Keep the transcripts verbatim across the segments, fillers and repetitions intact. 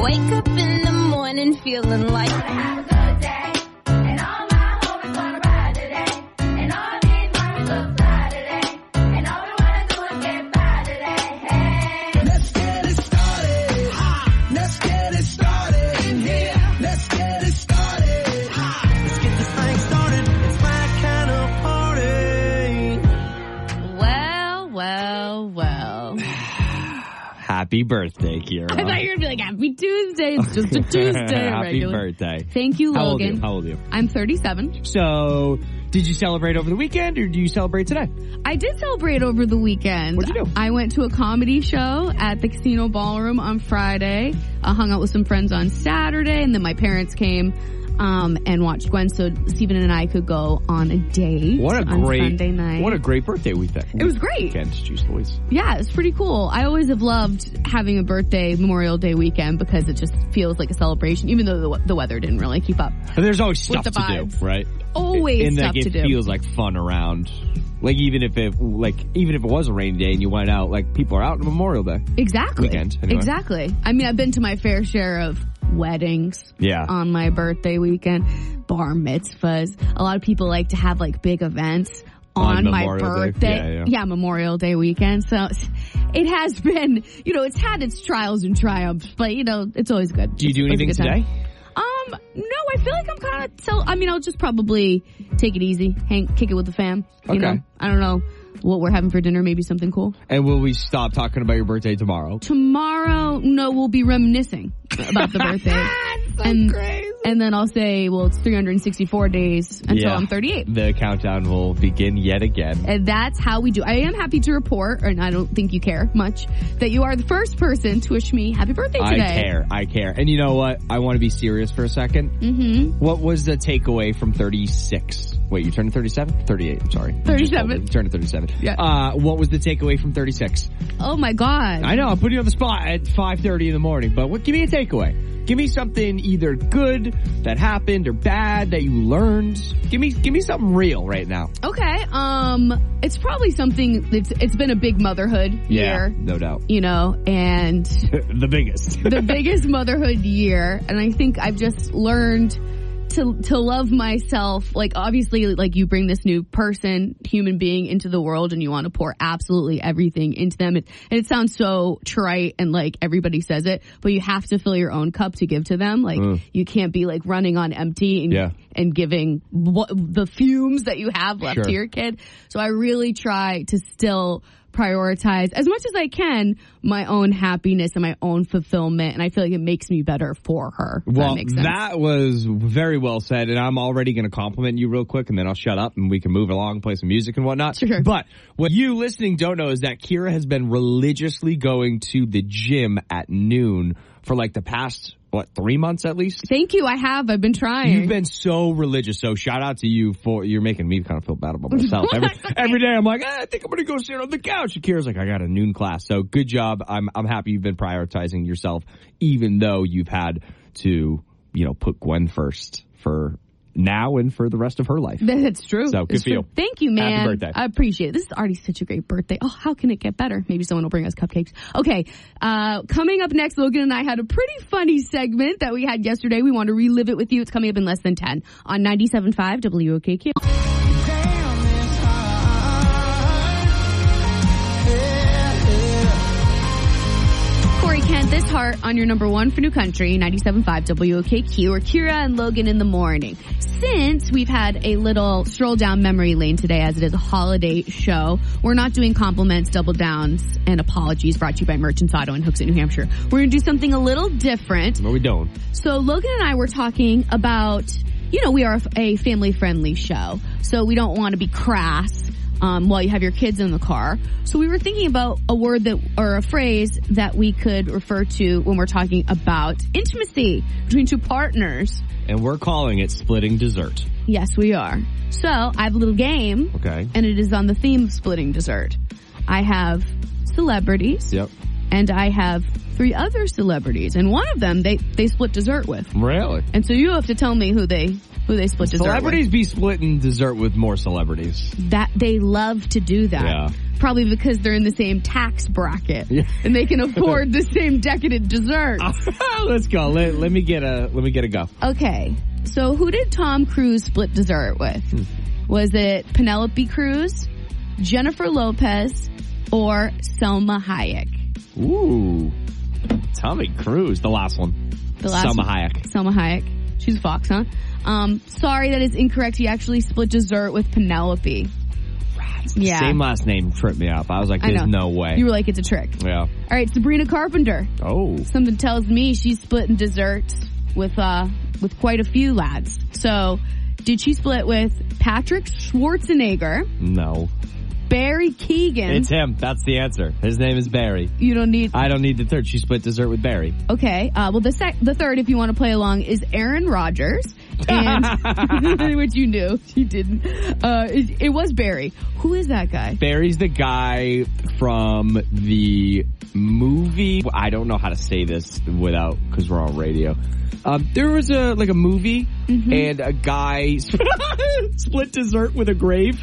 Wake up in the morning feeling like I have a good day. And all my homies wanna ride today. And all these mommies look fly today. And all we wanna do is get by today. Hey. Let's get it started. Ha. Let's get it started in here. Let's get it started. Ha. Let's get this thing started. It's my kind of party. Well, well, well. Happy birthday, Kira. I thought you were going to be like, happy Tuesday. It's just a Tuesday. Happy regular. birthday. Thank you, How old are Logan. you? How old are you? I'm thirty-seven. So, did you celebrate over the weekend or do you celebrate today? I did celebrate over the weekend. What'd you do? I went to a comedy show at the Casino Ballroom on Friday. I hung out with some friends on Saturday, and then my parents came um, and watched Gwen, so Stephen and I could go on a date What a on great Sunday night. What a great birthday weekend. It was great. Weekend, jeez Louise. Yeah, it's pretty cool. I always have loved having a birthday Memorial Day weekend because it just feels like a celebration, even though the, the weather didn't really keep up. And there's always stuff the to vibes. do, right? Always and stuff like, to it do. feels like fun around. Like even if it like even if it was a rainy day and you went out, like people are out on Memorial Day. Exactly. Weekend, anyway. Exactly. I mean, I've been to my fair share of weddings. Yeah. On my birthday weekend, bar mitzvahs. A lot of people like to have like big events on, On my Memorial Day. birthday. Yeah, yeah. Memorial Day weekend. So it has been, you know, it's had its trials and triumphs, but you know, it's always good. Do you do It's always a anything good time. today? Um, no, I feel like I'm kind of, so, I mean, I'll just probably take it easy, hang, kick it with the fam. You Okay. know, I don't know what we're having for dinner, maybe something cool. And will we stop talking about your birthday tomorrow? Tomorrow, no, we'll be reminiscing about the birthday. so and, crazy. And then I'll say, well, it's three hundred sixty-four days until Yeah. I'm thirty-eight. The countdown will begin yet again. And that's how we do. I am happy to report, and I don't think you care much, that you are the first person to wish me happy birthday today. I care. I care. And you know what? I want to be serious for a second. Mm-hmm. What was the takeaway from thirty-six? Wait, you turned thirty-seven? thirty-eight, I'm sorry. thirty-seven. You turned thirty-seven. Yeah. Uh, what was the takeaway from thirty-six? Oh my God. I know, I'm putting you on the spot at five thirty in the morning, but what? Give me a takeaway. Give me something either good that happened or bad that you learned. Give me, give me something real right now. Okay. Um, it's probably something that's, it's been a big motherhood Yeah, year. no doubt. You know, and The biggest. the biggest motherhood year, and I think I've just learned to to love myself. Like, obviously, like, you bring this new person, human being into the world, and you want to pour absolutely everything into them. It, and it sounds so trite and like everybody says it, but you have to fill your own cup to give to them. Like, Mm. you can't be like running on empty and Yeah. and giving what, the fumes that you have left Sure. to your kid. So I really try to still prioritize as much as I can my own happiness and my own fulfillment, and I feel like it makes me better for her. If Well, that makes sense. that was very well said, and I'm already going to compliment you real quick, and then I'll shut up, and we can move along, play some music and whatnot. Sure. But what you listening don't know is that Kira has been religiously going to the gym at noon for like the past, what, three months at least? Thank you. I have. I've been trying. You've been so religious, so shout out to you for, you're making me kind of feel bad about myself. Every, every day I'm like, ah, I think I'm going to go sit on the couch. And Kira's like, I got a noon class. So good job. I'm, I'm happy you've been prioritizing yourself, even though you've had to, you know, put Gwen first for now and for the rest of her life. That's true. So, good It's for you. true. Thank you, man. Happy birthday. I appreciate it. This is already such a great birthday. Oh, how can it get better? Maybe someone will bring us cupcakes. Okay, uh, coming up next, Logan and I had a pretty funny segment that we had yesterday. We want to relive it with you. It's coming up in less than ten on ninety-seven point five W O K Q. Corey Kent, This Heart on your number one for New Country, ninety-seven point five W O K Q, or Kira and Logan in the morning. Since we've had a little stroll down memory lane today, as it is a holiday show, we're not doing compliments, double downs, and apologies brought to you by Merchants Auto in Hooksett, New Hampshire. We're going to do something a little different. No, we don't. So Logan and I were talking about, you know, we are a family-friendly show, so we don't want to be crass um, while you have your kids in the car. So we were thinking about a word that, or a phrase that we could refer to when we're talking about intimacy between two partners. And we're calling it splitting dessert. Yes, we are. So I have a little game. Okay. And it is on the theme of splitting dessert. I have celebrities. Yep. And I have three other celebrities. And one of them, they, they split dessert with. Really? And so you have to tell me who they who they split dessert Celebrities be splitting dessert with more celebrities. with. That they love to do that. Yeah. Probably because they're in the same tax bracket Yeah. and they can afford the same decadent dessert. Let's go. Let, let me get a let me get a go. Okay, so who did Tom Cruise split dessert with? Hmm. Was it Penelope Cruz, Jennifer Lopez, or Selma Hayek? Ooh, Tommy Cruise, the last one. The last Selma one. Hayek. Selma Hayek. She's a fox, huh? Um, sorry, that is incorrect. He actually split dessert with Penelope. Yeah. Same last name tripped me up. I was like, I there's know. no way. You were like, it's a trick. yeah. All right, Sabrina Carpenter. Oh. Something tells me she's splitting desserts with uh with quite a few lads. So, did she split with Patrick Schwarzenegger, No. Barry Keegan? It's him. That's the answer. His name is Barry. You don't need. I don't need the third. She split dessert with Barry. Okay. Uh, well, the sec- the third, if you want to play along, is Aaron Rodgers, and which you knew she didn't. Uh, it, it was Barry. Who is that guy? Barry's the guy from the movie. I don't know how to say this without, because we're on radio. Um, there was a like a movie, Mm-hmm. and a guy split dessert with a grave.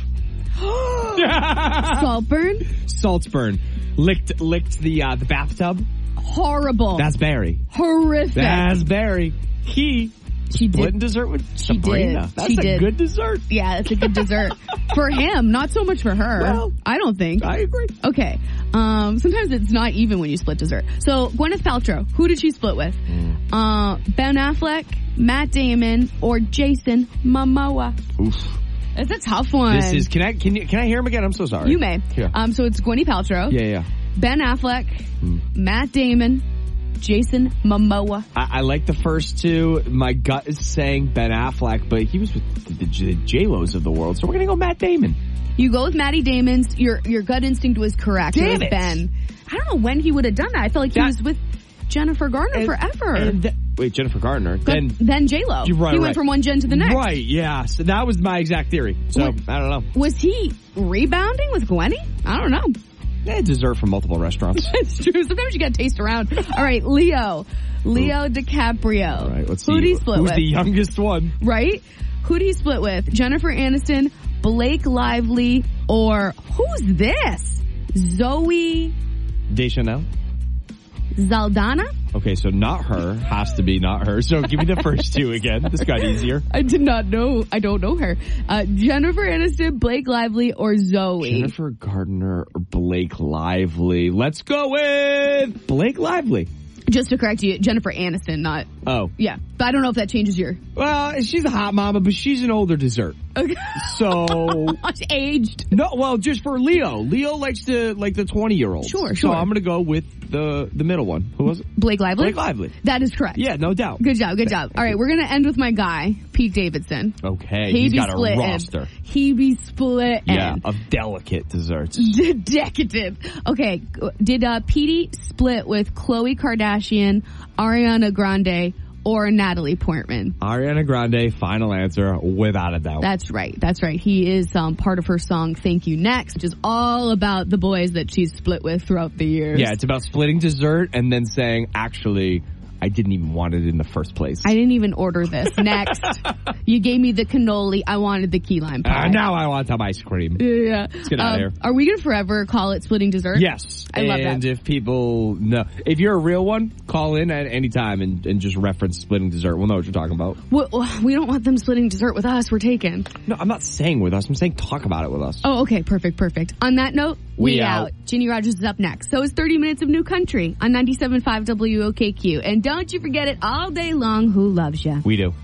Saltburn. Saltburn licked licked the uh, the bathtub. Horrible. That's Barry. horrific. That's Barry. He she split did. dessert with She Sabrina. did. That's She a did. good dessert. Yeah, it's a good dessert for him. Not so much for her. Well, I don't think. I agree. Okay. Um, sometimes it's not even when you split dessert. So Gwyneth Paltrow, who did she split with? Mm. Uh, Ben Affleck, Matt Damon, or Jason Momoa? Oof. It's a tough one. This is. Can I? Can you? Can I hear him again? I'm so sorry. You may. Yeah. Um, so it's Gwyneth Paltrow, Yeah, yeah. Ben Affleck, Hmm. Matt Damon, Jason Momoa. I, I like the first two. My gut is saying Ben Affleck, but he was with the, the J-Los of the world, so we're gonna go Matt Damon. You go with Matty Damon's. Your your gut instinct was correct. Damn it was it. Ben. I don't know when he would have done that. I felt like he That- was with Jennifer Garner And- forever. And th- wait, Jennifer Gardner. But Then then J Lo. You're right, he right. went from one gen to the next. right, yeah. So that was my exact theory. So What- I don't know. Was he rebounding with Gwenny? I don't know. Yeah, dessert from multiple restaurants. It's true. Sometimes you got to taste around. All right, Leo. Leo DiCaprio. All right, let's Who see. did he split Who's with? the youngest one? Right? Who did he split with? Jennifer Aniston, Blake Lively, or who's this? Zoe Deschanel. Zaldana? Okay, so not her. Has to be not her. So give me the first two again. This got easier. I did not know. I don't know her. Uh, Jennifer Aniston, Blake Lively, or Zoe? Jennifer Gardner or Blake Lively. Let's go with Blake Lively. Just to correct you, Jennifer Aniston, not, Oh. yeah. But I don't know if that changes your, Well, she's a hot mama, but she's an older dessert. okay. So, aged. no, well, just for Leo. Leo likes to, like the twenty year olds. Sure, So sure. I'm going to go with the the middle one. Who was it? Blake Lively? Blake Lively. That is correct. Yeah, no doubt. Good job, good job. All right, we're going to end with my guy, Pete Davidson. Okay, He he's be got a splitting. roster. He be split. Yeah, of delicate desserts. Decadent. Okay, did uh, Petey split with Khloe Kardashian, Ariana Grande, or Natalie Portman? Ariana Grande, final answer, without a doubt. That's right. That's right. He is um, part of her song "Thank You Next," which is all about the boys that she's split with throughout the years. Yeah, it's about splitting dessert and then saying, actually, I didn't even want it in the first place. I didn't even order this. Next, you gave me the cannoli. I wanted the key lime pie. Uh, now I want some ice cream. Yeah. Let's get out of here. Are we gonna forever call it splitting dessert? Yes. I love and that. if people know, if you're a real one, call in at any time and, and just reference splitting dessert. We'll know what you're talking about. We, we don't want them splitting dessert with us. We're taken. No, I'm not saying with us. I'm saying talk about it with us. Oh, okay. Perfect. Perfect. On that note, we, We out. out. Ginny Rogers is up next. So is thirty minutes of New Country on ninety-seven point five W O K Q. And don't you forget it all day long. Who loves you? We do.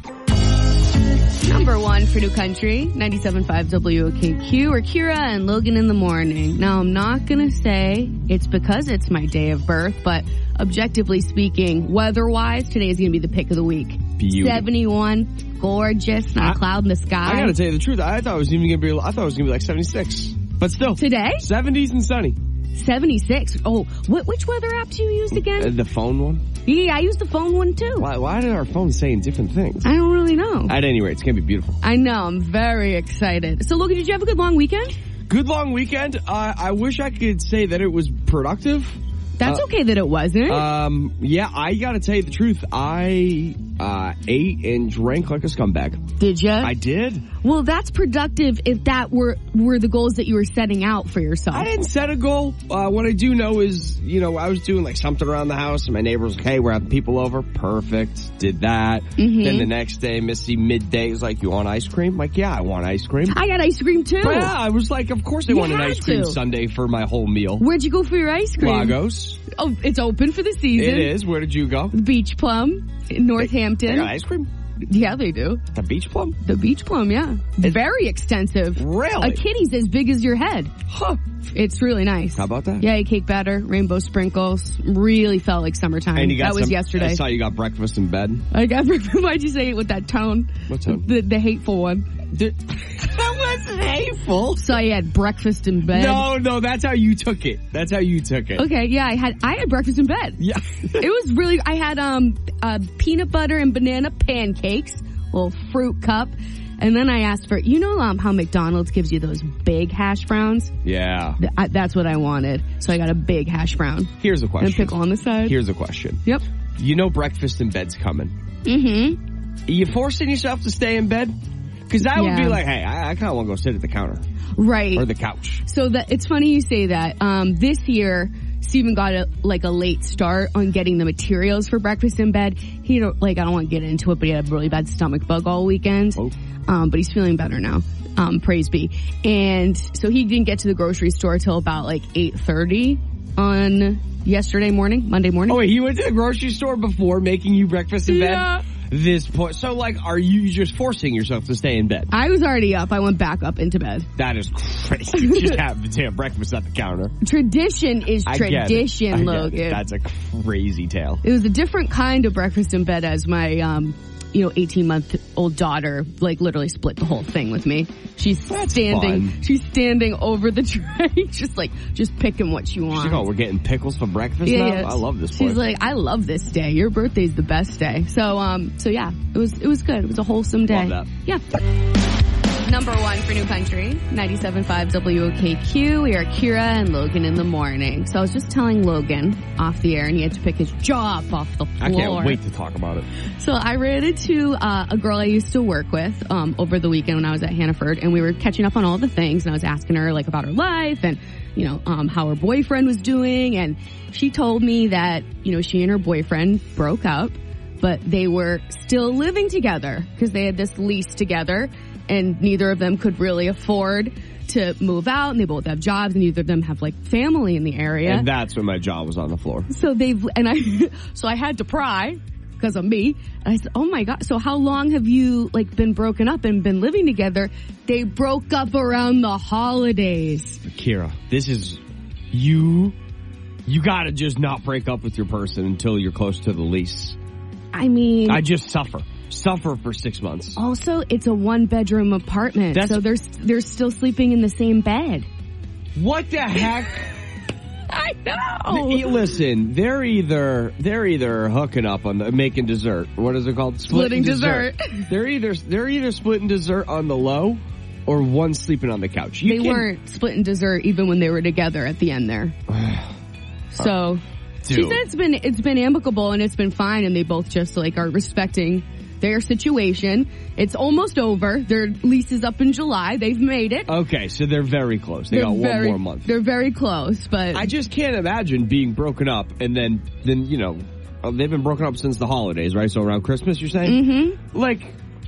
Number one for New Country, ninety-seven point five W O K Q, or Kira and Logan in the morning. Now, I'm not going to say it's because it's my day of birth, but objectively speaking, weather-wise, today is going to be the pick of the week. Beauty. seventy-one, gorgeous, not a I- cloud in the sky. I gotta tell you the truth. I thought it was even gonna be, I thought it was gonna be like seventy-six. But still. Today? seventies and sunny. seventy-six. Oh, what, which weather app do you use Uh, again? the phone one? Yeah, I use the phone one too. Why, why are our phones saying different things? I don't really know. At any rate, it's gonna be beautiful. I know, I'm very excited. So, Logan, did you have a good long weekend? Good long weekend. Uh, I wish I could say that it was productive. That's Uh, okay that it wasn't. Um, yeah, I gotta tell you the truth. I uh, ate and drank like a scumbag. Did you? I did. Well, that's productive if that were were the goals that you were setting out for yourself. I didn't set a goal. Uh, what I do know is, you know, I was doing like something around the house and my neighbor was like, hey, we're having people over. Perfect. Did that. Mm-hmm. Then the next day, Missy midday was like, you want ice cream? I'm like, yeah, I want ice cream. I got ice cream too. But yeah, I was like, of course I You want an had ice cream to. sundae for my whole meal. Where'd you go for your ice cream? Lagos. Oh, it's open for the season. It is. Where did you go? The Beach Plum in Northampton. They got ice cream? Yeah, they do. The beach plum? The Beach Plum, yeah. Very extensive. Really? A kitty's as big as your head. Huh. It's really nice. How about that? Yeah, cake batter, rainbow sprinkles. Really felt like summertime. And you got that was some, yesterday. I saw you got breakfast in bed. I got. Why'd you say it with that tone? What tone? The, the hateful one. That wasn't hateful. So I had breakfast in bed. No, no, that's how you took it. That's how you took it. Okay, yeah, I had I had breakfast in bed. Yeah. It was really. I had um uh, peanut butter and banana pancakes, little fruit cup, and then I asked for you know um how McDonald's gives you those big hash browns. Yeah. Th- I, that's what I wanted. So I got a big hash brown Here's a and question. a pickle on the side. Here's a question. Yep. You know breakfast in bed's coming. Mm-hmm. Are you forcing yourself to stay in bed? Because I would Yeah. be like, hey, I, I kind of want to go sit at the counter Right. or the couch. So that it's funny you say that. Um, this year, Steven got a, like a late start on getting the materials for breakfast in bed. He don't like I don't want to get into it, but he had a really bad stomach bug all weekend. Oh. Um, but he's feeling better now. Um, praise be. And so he didn't get to the grocery store till about like eight thirty on yesterday morning, Monday morning. Oh, wait, he went to the grocery store before making you breakfast in Yeah. bed? This point. So, like, are you just forcing yourself to stay in bed? I was already up. I went back up into bed. That is crazy. Just have to have breakfast at the counter. Tradition is I get it. tradition, I get Logan. it. That's a crazy tale. It was a different kind of breakfast in bed as my, um, you know, eighteen month old daughter, like literally split the whole thing with me. She's That's standing, fun. she's standing over the tray, just like, just picking what she wants. She's like, oh, we're getting pickles for breakfast Yeah, now? yeah. I love this She's place. like, I love this day. Your birthday's the best day. So, um, so yeah, it was, it was good. It was a wholesome day. Love that. Yeah. Number one for New Country, ninety-seven point five W O K Q. We are Kira and Logan in the morning. So I was just telling Logan off the air and he had to pick his jaw up off the floor. I can't wait to talk about it. So I ran into uh, a girl I used to work with um, over the weekend when I was at Hannaford, and we were catching up on all the things, and I was asking her like about her life and, you know, um, how her boyfriend was doing, and she told me that, you know, she and her boyfriend broke up, but they were still living together because they had this lease together, and neither of them could really afford to move out, and they both have jobs, and neither of them have like family in the area. And that's when my jaw was on the floor. So they've, and I, so I had to pry because of me. And I said, oh my God. So how long have you like been broken up and been living together? They broke up around the holidays. Kira, this is, you, you gotta just not break up with your person until you're close to the lease. I mean, I just suffer. Suffer for six months. also it's a one bedroom apartment. That's- so they're, they're still sleeping in the same bed. What the heck? I know. Hey, Listen, they're either they're either hooking up on the making dessert. What is it called? Splitting dessert. They're either they're either splitting dessert on the low, or one sleeping on the couch. You They can- weren't splitting dessert even when they were together at the end there. So she Dude. said it's been it's been amicable and it's been fine, and they both just like are respecting their situation. It's almost over. Their lease is up in July. They've made it. Okay, so they're very close. They They're got one very, more month. They're very close, but I just can't imagine being broken up and then then you know uh, they've been broken up since the holidays, right? So around Christmas, you're saying? Mm-hmm. Like,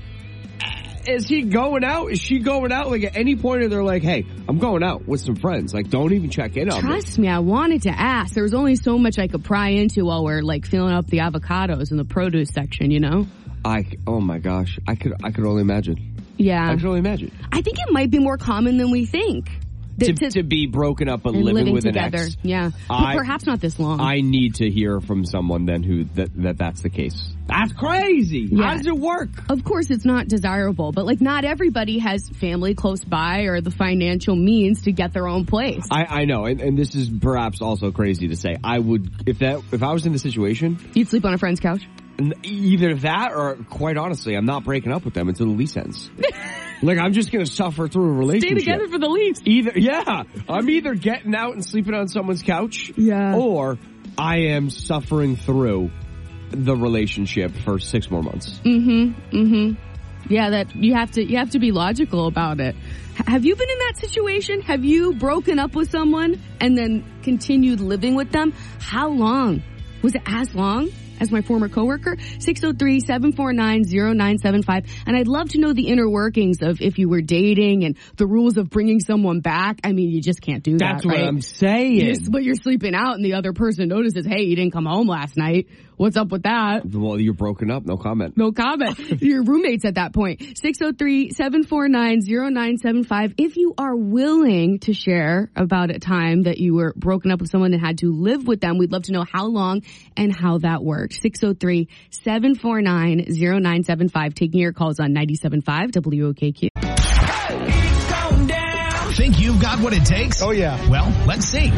is he going out? Is she going out? Like at any point, they're like, "Hey, I'm going out with some friends." Like, don't even check in on me. trust me, I wanted to ask. There was only so much I could pry into while we're like filling up the avocados in the produce section, you know? I oh my gosh, I could I could only imagine. Yeah. I could only imagine I think it might be more common than we think. to, To- to be broken up but and living, living with together. an ex. Yeah. I- but perhaps not this long. I need to hear from someone then who that, that that's the case. That's crazy. Yeah. How does it work? Of course, it's not desirable, but like not everybody has family close by or the financial means to get their own place. I, I know, and, and this is perhaps also crazy to say. I would if that if I was in the situation, You'd sleep on a friend's couch. n- either that or quite honestly, I'm not breaking up with them until the lease ends. Like I'm just gonna suffer through a Stay relationship. together for the lease. Either yeah, I'm either getting out and sleeping on someone's couch, Yeah. or I am suffering through the relationship for six more months. Mm-hmm. Mm-hmm. Yeah, that you have to you have to be logical about it. H- have you been in that situation? Have you broken up with someone and then continued living with them? How long? Was it as long as my former coworker? six oh three, seven four nine, oh nine seven five. And I'd love to know the inner workings of if you were dating and the rules of bringing someone back. I mean, you just can't do That's that, what right? I'm saying. You're- but you're sleeping out and the other person notices, hey, you didn't come home last night. What's up with that? Well, you're broken up. No comment. No comment. Your roommates at that point. six oh three, seven four nine, oh nine seven five. If you are willing to share about a time that you were broken up with someone and had to live with them, we'd love to know how long and how that worked. six oh three, seven four nine, oh nine seven five. Taking your calls on ninety-seven point five W O K Q. Think you've got what it takes? Oh, yeah. Well, let's see.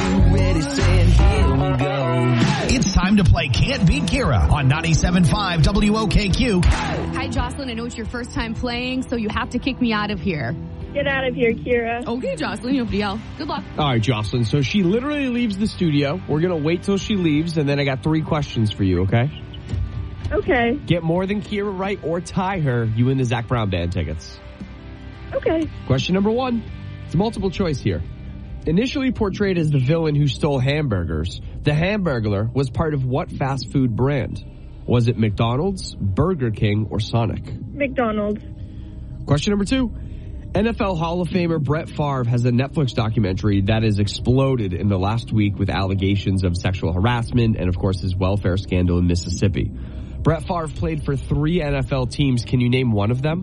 It's time to play Can't Beat Kira on ninety-seven point five W O K Q. Hi, Jocelyn. I know it's your first time playing, so you have to kick me out of here. Get out of here, Kira. Okay, Jocelyn. You have to yell. Good luck. All right, Jocelyn. So she literally leaves the studio. We're going to wait till she leaves, and then I got three questions for you, okay? Okay. Get more than Kira right or tie her, you win the Zach Brown Band tickets. Okay. Question number one. It's multiple choice here. Initially portrayed as the villain who stole hamburgers, the Hamburglar was part of what fast food brand? Was it McDonald's, Burger King, or Sonic? McDonald's. Question number two. N F L Hall of Famer Brett Favre has a Netflix documentary that has exploded in the last week with allegations of sexual harassment and, of course, his welfare scandal in Mississippi. Brett Favre played for three N F L teams. Can you name one of them?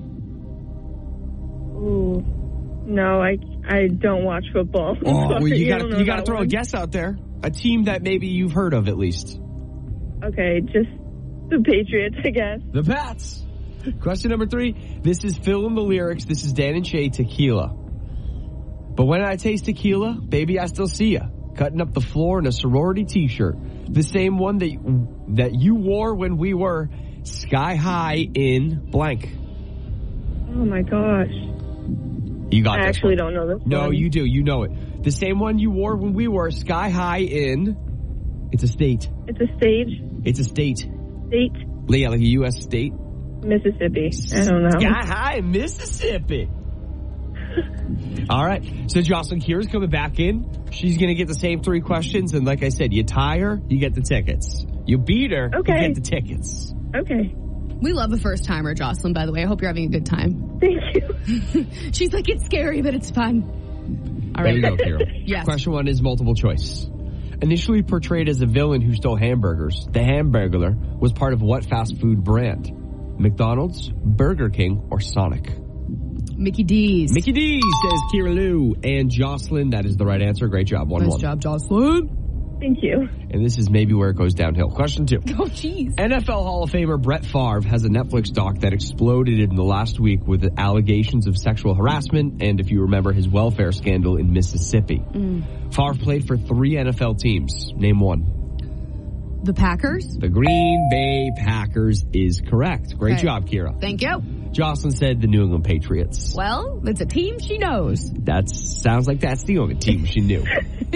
Ooh. No, I, I don't watch football. I'm Oh, well, sorry, you I got don't to know you got to that throw one. a guess out there. A team that maybe you've heard of at least. Okay, just the Patriots, I guess. The Pats. Question number three. This is Phil in the lyrics. This is Dan and Shay Tequila. But when I taste tequila, baby, I still see ya. Cutting up the floor in a sorority t-shirt. The same one that, that you wore when we were sky high in blank. Oh my gosh. You got I this actually one. don't know this No, one. you do. You know it. The same one you wore when we were sky high in. It's a state. It's a stage. It's a state. State. Yeah, like a U S state. Mississippi. I don't know. Sky high in Mississippi. All right. So Jocelyn Kira's coming back in. She's going to get the same three questions. And like I said, you tie her, you get the tickets. You beat her, Okay. you get the tickets. Okay. We love the first timer, Jocelyn, by the way. I hope you're having a good time. Thank you. She's like, it's scary, but it's fun. All There right. you go, Kira. Yes. Question one is multiple choice. Initially portrayed as a villain who stole hamburgers, the Hamburglar was part of what fast food brand? McDonald's, Burger King, or Sonic? Mickey D's. Mickey D says Kira Lou and Jocelyn. That is the right answer. Great job. One Nice one. job, Jocelyn. Thank you. And this is maybe where it goes downhill. Question two. Oh, jeez. N F L Hall of Famer Brett Favre has a Netflix doc that exploded in the last week with allegations of sexual harassment and, if you remember, his welfare scandal in Mississippi. Mm. Favre played for three N F L teams. Name one. The Packers. The Green Bay Packers is correct. Great Okay. job, Kira. Thank you. Jocelyn said the New England Patriots. Well, it's a team she knows. That sounds like that's the only team she knew.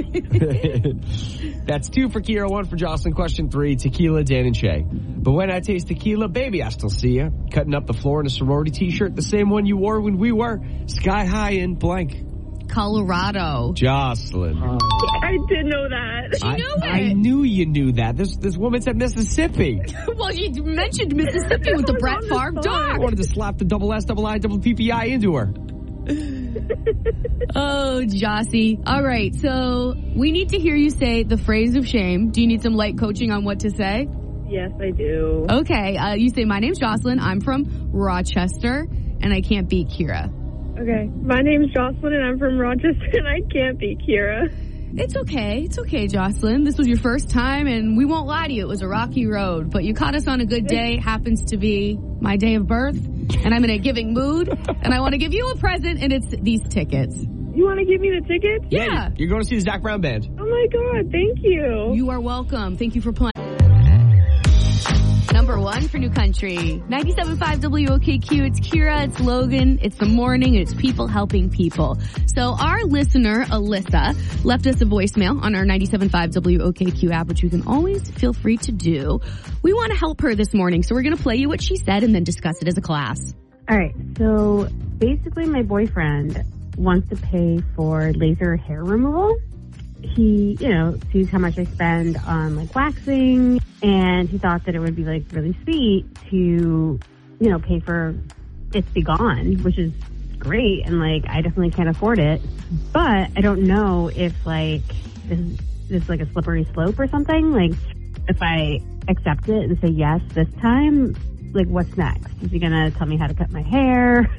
That's two for Kira, one for Jocelyn. Question three, tequila, Dan and Shay. But when I taste tequila, baby, I still see ya. Cutting up the floor in a sorority t-shirt, the same one you wore when we were sky high in blank. Colorado. Jocelyn. I did know that. I, knew I it. knew you knew that. This this woman said Mississippi. Well, you mentioned Mississippi with the Brett Favre I doc. wanted to slap the double S, double I, double P P I into her. Oh, Jossie. All right, so we need to hear you say the phrase of shame. Do you need some light coaching on what to say? Yes, I do. Okay, uh, you say, my name's Jocelyn. I'm from Rochester, and I can't beat Kira. Okay. My name's Jocelyn, and I'm from Rochester, and I can't beat Kira. It's okay. It's okay, Jocelyn. This was your first time, and we won't lie to you. It was a rocky road, but you caught us on a good day. Happens to be my day of birth, and I'm in a giving mood, and I want to give you a present, and it's these tickets. You want to give me the tickets? Yeah. You're going to see the Zach Brown Band. Oh, my God. Thank you. You are welcome. Thank you for playing. Number number one for New Country. ninety-seven point five W O K Q. It's Kira, it's Logan, it's the morning, and it's people helping people. So our listener, Alyssa, left us a voicemail on our ninety-seven point five W O K Q app, which you can always feel free to do. We want to help her this morning, so we're going to play you what she said and then discuss it as a class. All right. So basically my boyfriend wants to pay for laser hair removal. He, you know, sees how much I spend on like waxing, and he thought that it would be like really sweet to, you know, pay for it to be gone, which is great. And like, I definitely can't afford it, but I don't know if like this is, this is like a slippery slope or something. Like if I accept it and say yes this time, like what's next? Is he gonna tell me how to cut my hair?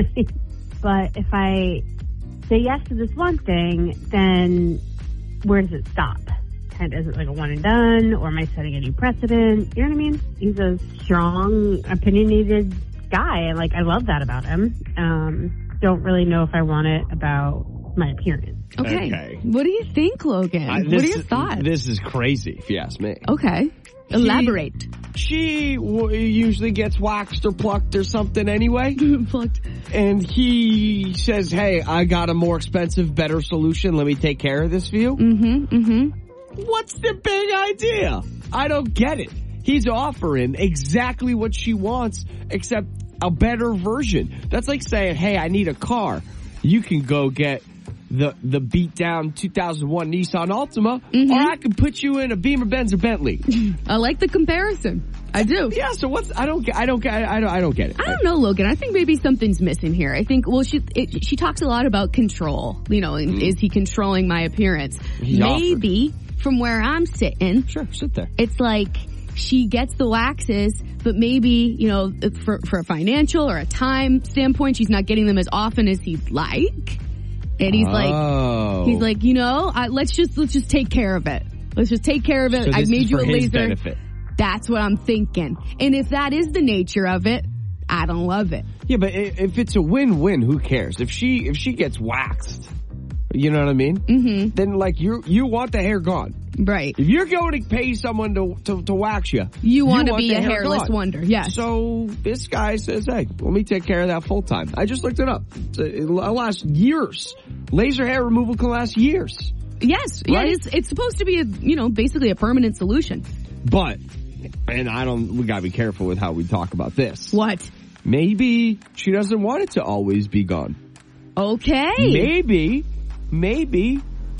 But if I say yes to this one thing, then where does it stop? Kind of, is it like a one and done, or am I setting a new precedent? You know what I mean? He's a strong, opinionated guy, and like I love that about him. Um, don't really know if I want it about my appearance. Okay. Okay. What do you think, Logan? I- what this are your is- thoughts? This is crazy, if you ask me. Okay. Elaborate. She w- usually gets waxed or plucked or something anyway. Plucked. And he says, hey, I got a more expensive, better solution. Let me take care of this for you. Mm-hmm, mm-hmm. What's the big idea? I don't get it. He's offering exactly what she wants, except a better version. That's like saying, hey, I need a car. You can go get the the beat down two thousand one Nissan Altima, Mm-hmm. or I can put you in a Beamer, Benz, or Bentley. I like the comparison. I do. Yeah, so what's, I don't get, I don't get, I don't, I don't get it. I don't know, Logan. I think maybe something's missing here. I think, well, she it, she talks a lot about control. You know, Mm. is he controlling my appearance? He Maybe from where I'm sitting, Sure, sit there. it's like she gets the waxes, but maybe, you know, for, for a financial or a time standpoint, she's not getting them as often as he'd like. And he's like, Oh. he's like, you know, I, let's just, let's just take care of it. Let's just take care of it. So I this made is you for a his laser. benefit. That's what I'm thinking. And if that is the nature of it, I don't love it. Yeah, but i- if it's a win-win, who cares? If she, if she gets waxed, you know what I mean? Mm-hmm. Then like you, you want the hair gone. Right. If you're going to pay someone to, to, to wax you, You want to be the a hair hairless gone. wonder. Yes. So this guy says, hey, let me take care of that full time. I just looked it up. It's, uh, It'll last years. Laser hair removal can last years. Yes. Yeah, Right? it's, it's supposed to be, a, you know, basically a permanent solution. But, and I don't, we gotta be careful with how we talk about this. What? Maybe she doesn't want it to always be gone. Okay. Maybe, maybe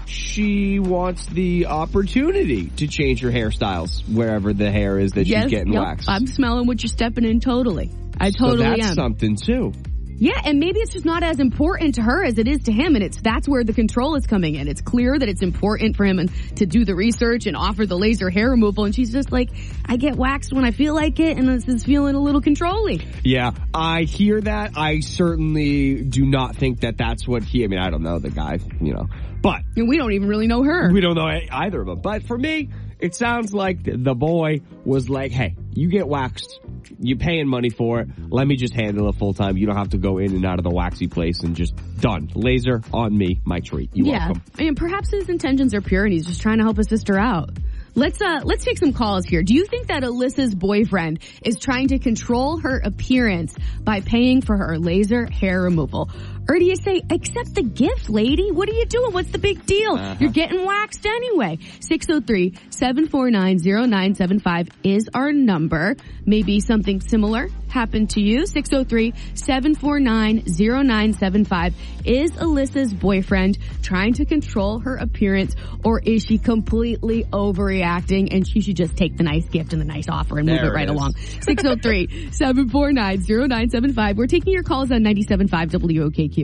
she wants the opportunity to change her hairstyles wherever the hair is that Yes, she's getting yep. waxed. I'm smelling what you're stepping in totally. I totally so that's am. something too. Yeah, and maybe it's just not as important to her as it is to him, and it's that's where the control is coming in. It's clear that it's important for him and to do the research and offer the laser hair removal, and she's just like, I get waxed when I feel like it, and this is feeling a little controlling. Yeah, I hear that. I certainly do not think that that's what he, I mean, I don't know the guy, you know, but And we don't even really know her. we don't know either of them. But for me, it sounds like the boy was like, hey, you get waxed. You're paying money for it. Let me just handle it full time. You don't have to go in and out of the waxy place and just done. Laser on me, my treat. You're yeah, welcome. and perhaps his intentions are pure, and he's just trying to help his sister out. Let's uh let's take some calls here. Do you think that Alyssa's boyfriend is trying to control her appearance by paying for her laser hair removal? Or do you say, accept the gift, lady? What are you doing? What's the big deal? Uh-huh. You're getting waxed anyway. six oh three, seven four nine, oh nine seven five is our number. Maybe something similar happened to you. six oh three, seven four nine, oh nine seven five. Is Alyssa's boyfriend trying to control her appearance, or is she completely overreacting and she should just take the nice gift and the nice offer and move There it right it is. along? six oh three, seven four nine, oh nine seven five. We're taking your calls on ninety-seven point five W O K Q.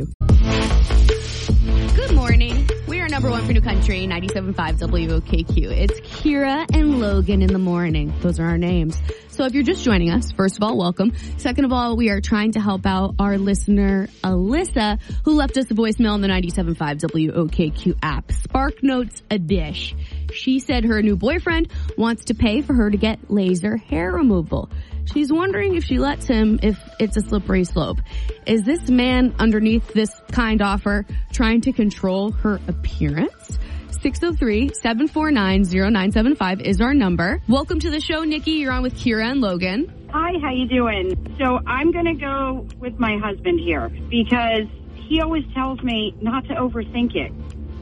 Good morning. We are number one for New Country, ninety-seven point five W O K Q. It's Kira and Logan in the morning. Those are our names. So if you're just joining us, first of all, welcome. Second of all, we are trying to help out our listener, Alyssa, who left us a voicemail on the ninety-seven point five W O K Q app. Spark Notes a dish. She said her new boyfriend wants to pay for her to get laser hair removal. She's wondering if she lets him if it's a slippery slope. Is this man underneath this kind offer trying to control her appearance? six oh three, seven four nine, oh nine seven five is our number. Welcome to the show, Nikki. You're on with Kira and Logan. Hi, how you doing? So I'm going to go with my husband here because he always tells me not to overthink it.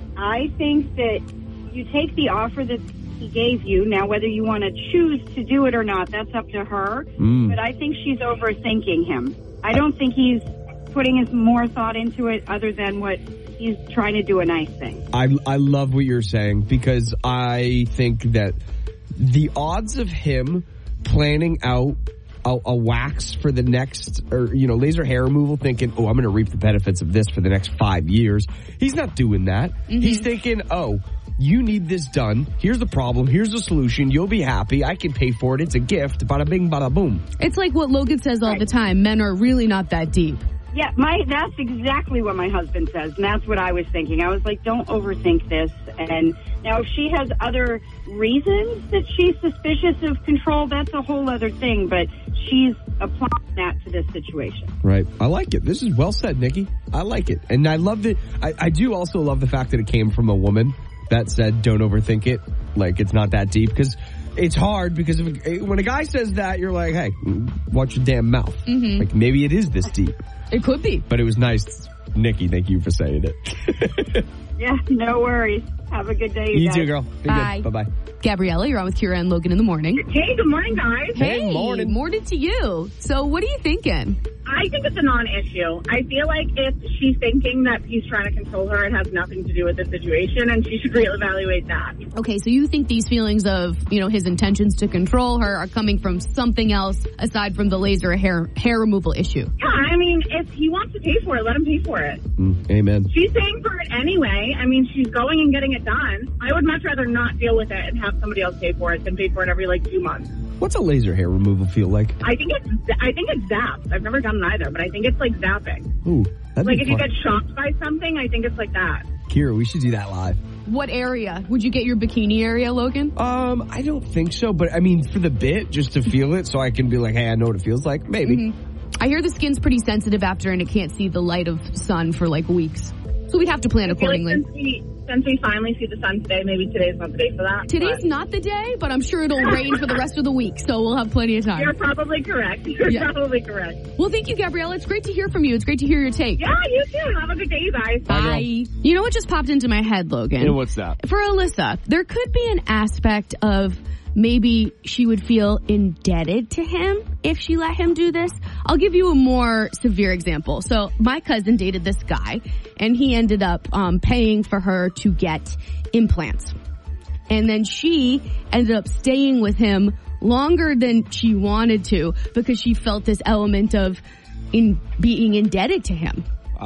I think that you take the offer that he gave you. Now, whether you want to choose to do it or not, that's up to her. Mm. But I think she's overthinking him. I don't think he's putting his more thought into it other than what he's trying to do a nice thing. I, I love what you're saying because I think that the odds of him planning out a, a wax for the next, or, you know, laser hair removal thinking, oh, I'm going to reap the benefits of this for the next five years. He's not doing that. Mm-hmm. He's thinking, oh, you need this done. Here's the problem. Here's the solution. You'll be happy. I can pay for it. It's a gift. Bada bing, bada boom. It's like what Logan says all Right. the time. Men are really not that deep. Yeah, my that's exactly what my husband says, and that's what I was thinking. I was like, don't overthink this. And now if she has other reasons that she's suspicious of control, that's a whole other thing, but she's applying that to this situation. Right. I like it. This is well said, Nikki. I like it. And I love that. I, I do also love the fact that it came from a woman that said, don't overthink it. Like, it's not that deep. Because it's hard because if, when a guy says that, you're like, hey, watch your damn mouth. Mm-hmm. Like, maybe it is this deep. It could be. But it was nice. Nikki, thank you for saying it. Yeah, no worries. Have a good day, you, You guys. too, girl. Be Bye. good. Bye-bye. Gabriella, you're on with Kira and Logan in the morning. Hey, good morning, guys. Hey, morning. Morning to you. So what are you thinking? I think it's a non-issue. I feel like if she's thinking that he's trying to control her, it has nothing to do with the situation, and she should reevaluate that. Okay, so you think these feelings of, you know, his intentions to control her are coming from something else aside from the laser hair hair removal issue? Yeah, I mean, if he wants to pay for it, let him pay for it. Mm, amen. She's paying for it anyway. I mean, she's going and getting it done. I would much rather not deal with it and have somebody else pay for it than pay for it every, like, two months. What's a laser hair removal feel like? I think it's I think it's zaps. I've never done it either, but I think it's like zapping. Ooh, that'd Like be if you fun. get shocked by something, I think it's like that. Kira, we should do that live. What area? Would you get your bikini area, Logan? Um, I don't think so, but I mean, for the bit, just to feel it, so I can be like, hey, I know what it feels like. Maybe. Mm-hmm. I hear the skin's pretty sensitive after and it can't see the light of sun for like weeks. So we'd have to plan I feel like accordingly. since we, since we finally see the sun today, maybe today's not the day for that. Today's but not the day, but I'm sure it'll rain for the rest of the week, so we'll have plenty of time. You're probably correct. You're Yeah. probably correct. Well, thank you, Gabriella. It's great to hear from you. It's great to hear your take. Yeah, you too. Have a good day, you guys. Bye. You know what just popped into my head, Logan? And what's that? For Alyssa, there could be an aspect of maybe she would feel indebted to him if she let him do this. I'll give you a more severe example. So my cousin dated this guy, and he ended up um, paying for her to get implants. And then she ended up staying with him longer than she wanted to because she felt this element of in being indebted to him.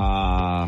Uh,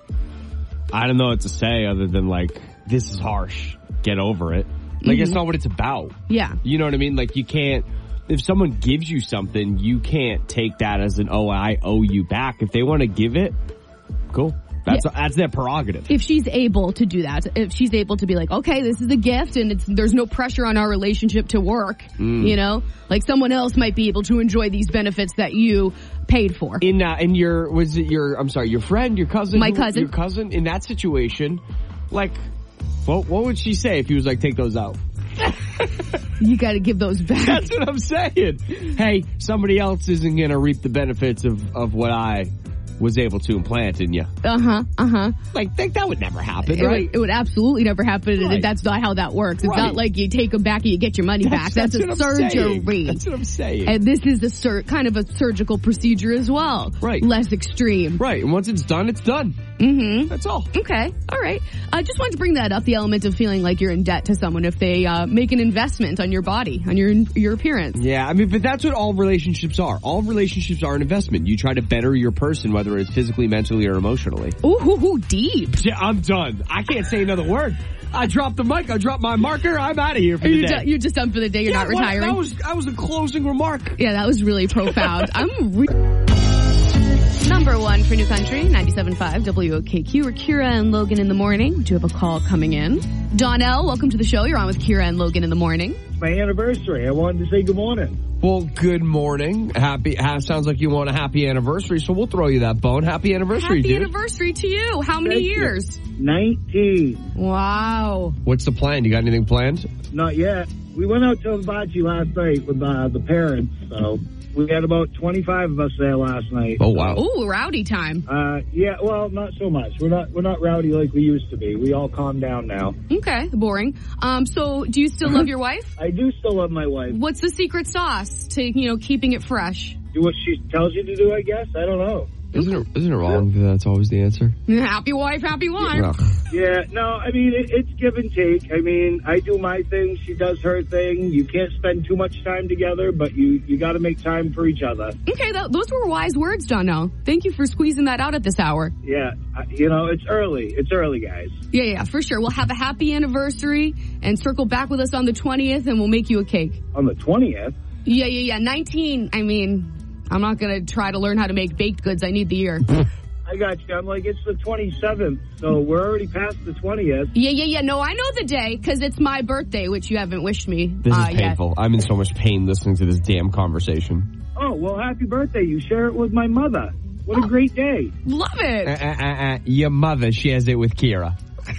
I don't know what to say other than like, this is harsh. Get over it. Like, it's not what it's about. Yeah. You know what I mean? Like, you can't, if someone gives you something, you can't take that as an, oh, I owe you back. If they want to give it, cool. That's, Yeah. that's their prerogative. If she's able to do that, if she's able to be like, okay, this is a gift and it's, there's no pressure on our relationship to work, Mm. you know, like someone else might be able to enjoy these benefits that you paid for. In, uh, in your, was it your, I'm sorry, your friend, your cousin? My Who- cousin. Your cousin, in that situation, like, what, what would she say if he was like, take those out? You got to give those back. That's what I'm saying. Hey, somebody else isn't going to reap the benefits of, of what I was able to implant in you. Uh-huh, uh-huh. Like, think that would never happen, It, right? would, it would absolutely never happen, Right. and that's not how that works. It's Right. not like you take them back and you get your money back. That's, what a I'm surgery. saying. That's what I'm saying. And this is a sur- kind of a surgical procedure as well. Right. Less extreme. Right, and once it's done, it's done. Mm-hmm. That's all. Okay, all right. I just wanted to bring that up, the element of feeling like you're in debt to someone if they uh, make an investment on your body, on your your appearance. Yeah, I mean, but that's what all relationships are. All relationships are an investment. You try to better your person, whether it's physically, mentally, or emotionally. Ooh, hoo, hoo, deep. Yeah, I'm done. I can't say another word. I dropped the mic. I dropped my marker. I'm out of here for Are the you day. do- you're just done for the day. You're Yeah, not what? retiring. That was that was a closing remark. Yeah, that was really profound. I'm re- number one for New Country, ninety-seven point five W O K Q. We're Kira and Logan in the morning. We do have a call coming in. Donnell, welcome to the show. You're on with Kira and Logan in the morning. my anniversary. I wanted to say good morning. Well, good morning. Happy. Ha, sounds like you want a happy anniversary, so we'll throw you that bone. Happy anniversary, Happy dude. anniversary to you. How many Thank you. years? nineteen. Wow. What's the plan? You got anything planned? Not yet. We went out to hibachi last night with uh, the parents, so we had about twenty-five of us there last night. Oh, wow. Ooh, rowdy time. Uh, yeah, well, not so much. We're not we're not rowdy like we used to be. We all calm down now. Okay, boring. Um, so do you still love your wife? I do still love my wife. What's the secret sauce to, you know, keeping it fresh? Do what she tells you to do, I guess. I don't know. Isn't it, isn't it wrong that that's always the answer? Happy wife, happy wife. Ugh. Yeah, no, I mean, it, it's give and take. I mean, I do my thing, she does her thing. You can't spend too much time together, but you, you got to make time for each other. Okay, th- those were wise words, Donnell. Thank you for squeezing that out at this hour. Yeah, I, you know, it's early. It's early, guys. Yeah, yeah, for sure. We'll have a happy anniversary and circle back with us on the twentieth and we'll make you a cake. On the twentieth? Yeah, yeah, yeah. nineteen, I mean, I'm not going to try to learn how to make baked goods. I need the year. I got you. I'm like, it's the twenty-seventh, so we're already past the twentieth. Yeah, yeah, yeah. No, I know the day because it's my birthday, which you haven't wished me This uh, is painful. yet. I'm in so much pain listening to this damn conversation. Oh, well, happy birthday. You share it with my mother. What a great day. Love Uh, it. uh, uh, uh, your mother shares it with Kira.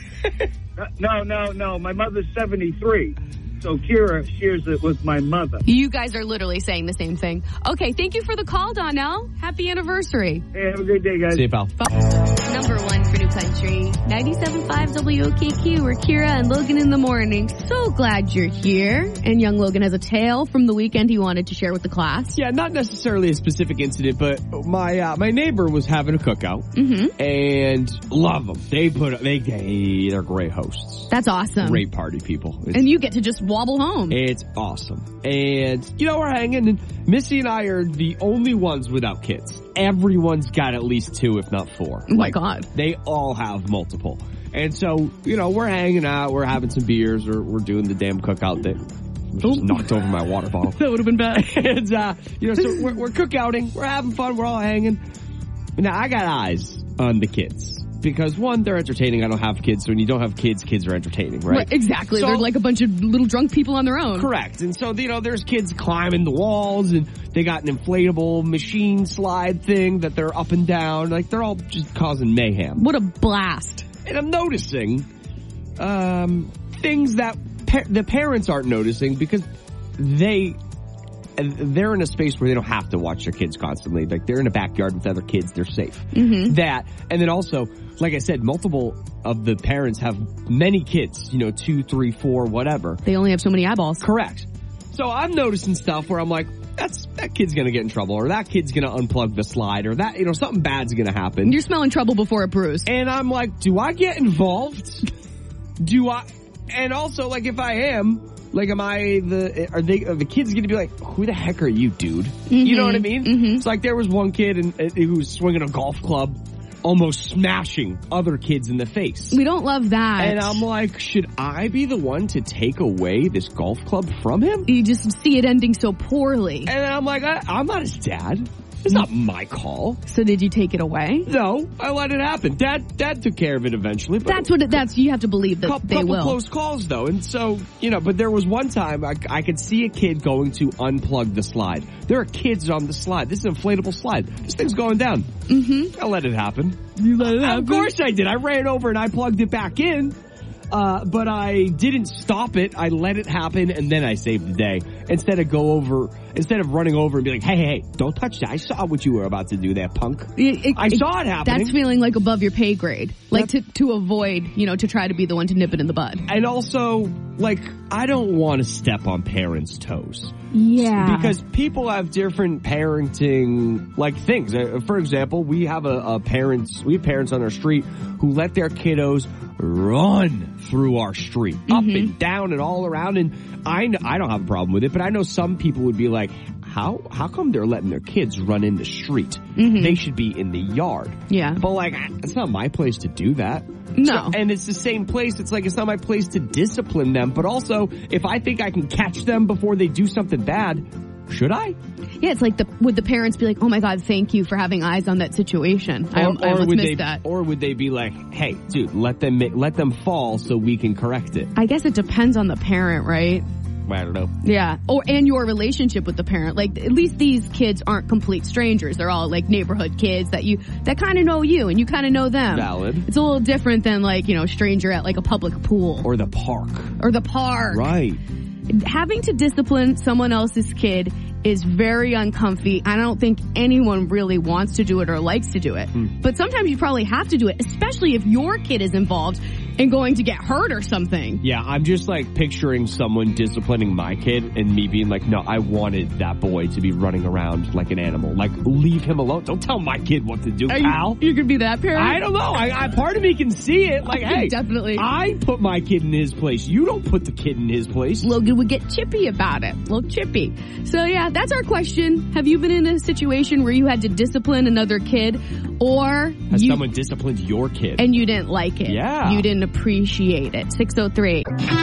No, no, no. My mother's seventy-three. So Kira shares it with my mother. You guys are literally saying the same thing. Okay, thank you for the call, Donnell. Happy anniversary. Hey, have a great day, guys. See you, pal. Number one for New Country, ninety-seven point five W O K Q. We're Kira and Logan in the morning. So glad you're here. And young Logan has a tale from the weekend he wanted to share with the class. Yeah, not necessarily a specific incident, but my uh, my neighbor was having a cookout, Mm-hmm. and love them. They put they, they they're great hosts, That's awesome. great party people. It's, And you get to just wobble home. it's awesome. And you know, we're hanging, and Missy and I are the only ones without kids. Everyone's got at least two, if not four. Oh my God. They all have multiple. And so, you know, we're hanging out, we're having some beers, or we're doing the damn cookout that just knocked over my water bottle. That would have been bad. and, uh, you know, so we're, we're cookouting, we're having fun, we're all hanging. Now, I got eyes on the kids. Because, one, they're entertaining. I don't have kids, so when you don't have kids, kids are entertaining, right? Right, exactly. So- They're like a bunch of little drunk people on their own. Correct. And so, you know, there's kids climbing the walls, and they got an inflatable machine slide thing that they're up and down. Like, they're all just causing mayhem. What a blast. And I'm noticing um, things that pa- the parents aren't noticing because they... they're in a space where they don't have to watch their kids constantly. Like, they're in a backyard with other kids. They're safe. Mm-hmm. That. And then also, like I said, multiple of the parents have many kids, you know, two, three, four, whatever. They only have so many eyeballs. Correct. So I'm noticing stuff where I'm like, that's, that kid's gonna get in trouble, or that kid's gonna unplug the slide, or that, you know, something bad's gonna happen. You're smelling trouble before it brews. And I'm like, do I get involved? Do I, and also, like, if I am, like, am I the, are they, are the kids going to be like, who the heck are you, dude? Mm-hmm. You know what I mean? Mm-hmm. It's like there was one kid and, and who was swinging a golf club, almost smashing other kids in the face. We don't love that. And I'm like, should I be the one to take away this golf club from him? You just see it ending so poorly. And I'm like, I, I'm not his dad. It's not my call. So did you take it away? No, I let it happen. Dad, Dad took care of it eventually. But That's what it, that's, you have to believe that couple, they couple will. close calls though, and so, you know, but there was one time I, I could see a kid going to unplug the slide. There are kids on the slide. This is an inflatable slide. This thing's going down. Mm-hmm. I let it happen. You let it happen? Of course I did. I ran over and I plugged it back in. Uh, but I didn't stop it. I let it happen, and then I saved the day. Instead of go over, instead of running over and be like, hey, hey, hey, don't touch that. I saw what you were about to do there, punk. It, it, I saw it happening. That's feeling like above your pay grade. Like to, to avoid, you know, to try to be the one to nip it in the bud. And also, like, I don't want to step on parents' toes. Yeah. Because people have different parenting, like, things. Uh, For example, we have a, a parents, we have parents on our street who let their kiddos run through our street, mm-hmm. up and down and all around. And I, kn- I don't have a problem with it, but I know some people would be like, how, how come they're letting their kids run in the street? Mm-hmm. They should be in the yard. Yeah. But like, it's not my place to do that. No. So, and it's the same place. It's like, it's not my place to discipline them. But also, if I think I can catch them before they do something bad, should I? Yeah, it's like the would the parents be like, oh my God, thank you for having eyes on that situation. I, I almost would missed they, that. Or would they be like, hey, dude, let them ma- let them fall so we can correct it? I guess it depends on the parent, right? I don't know. Yeah. Or, and your relationship with the parent. Like, at least these kids aren't complete strangers. They're all like neighborhood kids that you, that kind of know you and you kind of know them. Valid. It's a little different than like, you know, a stranger at like a public pool. Or the park. Or the park. Right. Having to discipline someone else's kid is very uncomfy. I don't think anyone really wants to do it or likes to do it. Mm. But sometimes you probably have to do it, especially if your kid is involved and going to get hurt or something. Yeah, I'm just like picturing someone disciplining my kid and me being like, no, I wanted that boy to be running around like an animal. Like, leave him alone. Don't tell my kid what to do, Are pal. You, you could be that parent? I don't know. I, I part of me can see it. Like, hey, definitely. I put my kid in his place. You don't put the kid in his place. Logan would get chippy about it. A little chippy. So yeah, that's our question. Have you been in a situation where you had to discipline another kid, or has you, someone disciplined your kid and you didn't like it? Yeah. You didn't appreciate it. six oh three.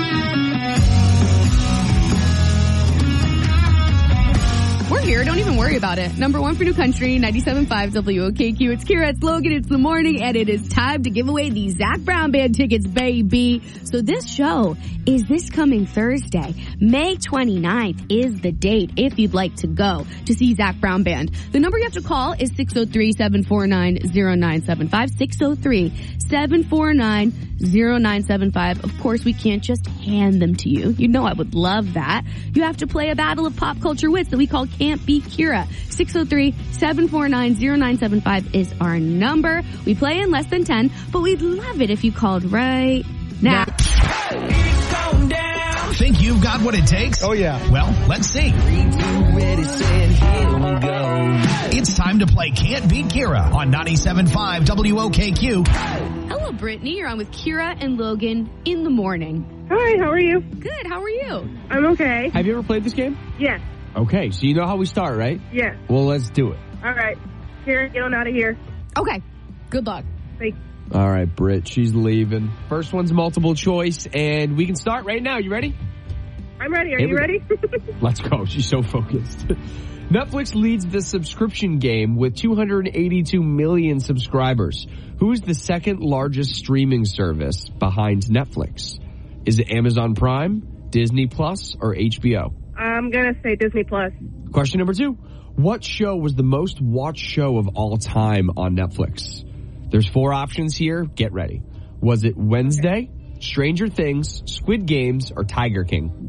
We're here. Don't even worry about it. Number one for New Country, ninety-seven point five W O K Q. It's Kira, it's Logan, it's the morning, and it is time to give away these Zac Brown Band tickets, baby. So this show is this coming Thursday. May twenty-ninth is the date if you'd like to go to see Zac Brown Band. The number you have to call is six oh three, seven four nine, oh nine seven five, six oh three, seven four nine, oh nine seven five. Of course, we can't just hand them to you. You know I would love that. You have to play a battle of pop culture wits that we call Can't Beat Kira. six oh three, seven four nine, oh nine seven five is our number. We play in less than ten, but we'd love it if you called right now. Think you've got what it takes? Oh, yeah. Well, let's see. Ready, set, here we go. It's time to play Can't Beat Kira on ninety-seven point five W O K Q. Hello, Brittany. You're on with Kira and Logan in the morning. Hi, how are you? Good. How are you? I'm okay. Have you ever played this game? Yes. Okay, so you know how we start, right? Yes. Well, let's do it. All right. Here, get on out of here. Okay. Good luck. Thanks. All right, Britt, she's leaving. First one's multiple choice, and we can start right now. You ready? I'm ready. Are Here you we ready? Let's go. She's so focused. Netflix leads the subscription game with two hundred eighty-two million subscribers. Who is the second largest streaming service behind Netflix? Is it Amazon Prime, Disney Plus, or H B O? I'm going to say Disney Plus. Question number two. What show was the most watched show of all time on Netflix? There's four options here. Get ready. Was it Wednesday, Stranger Things, Squid Games, or Tiger King?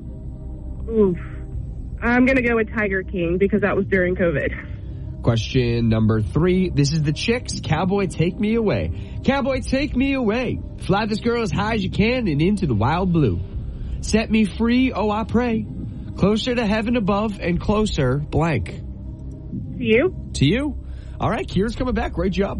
Oof. I'm going to go with Tiger King because that was during COVID. Question number three. This is the Chicks. Cowboy, take me away. Cowboy, take me away. Fly this girl as high as you can and into the wild blue. Set me free, oh I pray. Closer to heaven above and closer, blank. To you? To you. All right, Kira's coming back. Great job.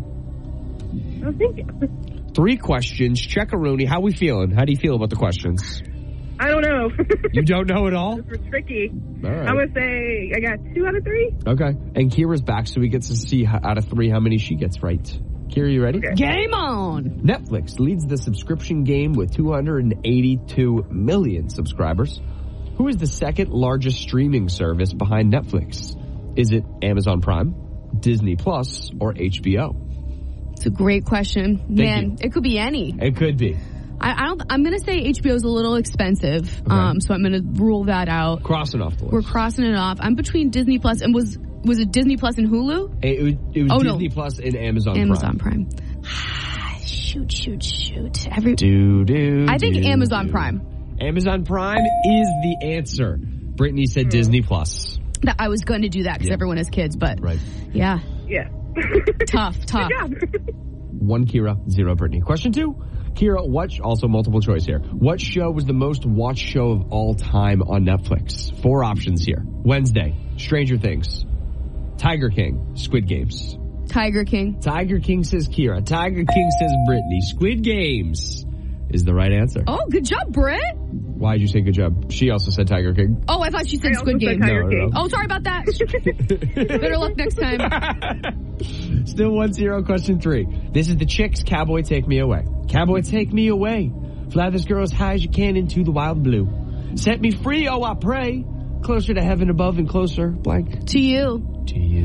Oh, thank you. Three questions. Check-a-rooney. How we feeling? How do you feel about the questions? I don't know. You don't know at all? Those were tricky. All right. I'm going to say I got two out of three. Okay. And Kira's back, so we get to see how, out of three how many she gets right. Kira, you ready? Okay. Game on. Netflix leads the subscription game with two hundred eighty-two million subscribers. Who is the second largest streaming service behind Netflix? Is it Amazon Prime, Disney Plus, or H B O? It's a great question. Thank Man, you. it could be any. It could be. I, I don't. I'm going to say H B O is a little expensive, Okay. um, so I'm going to rule that out. Crossing off the list. We're crossing it off. I'm between Disney Plus and was was it Disney Plus and Hulu? It, it was, it was Oh, no. Disney Plus and Amazon, Amazon Prime. Prime. shoot, shoot, shoot. Every. Do, do, I think do, Amazon do. Prime. Amazon Prime is the answer. Brittany said Disney Plus. That I was going to do that because Yeah. everyone has kids, but Right. yeah, Yeah. tough, tough. Good job. One Kira, zero Brittany. Question two. Kira, what, also multiple choice here. What show was the most watched show of all time on Netflix? Four options here. Wednesday, Stranger Things, Tiger King, Squid Games. Tiger King. Tiger King says Kira. Tiger King says Brittany. Squid Games is the right answer. Oh, good job, Britt. Why'd you say good job? She also said Tiger King. Oh, I thought she said I also Squid said Game. Tiger No, no, King. no. Oh, sorry about that. Better luck next time. Still one zero. Question three. This is the Chicks. Cowboy, take me away. Cowboy, take me away. Fly this girl as high as you can into the wild blue. Set me free, oh I pray. Closer to heaven above and closer, blank. To you. To you.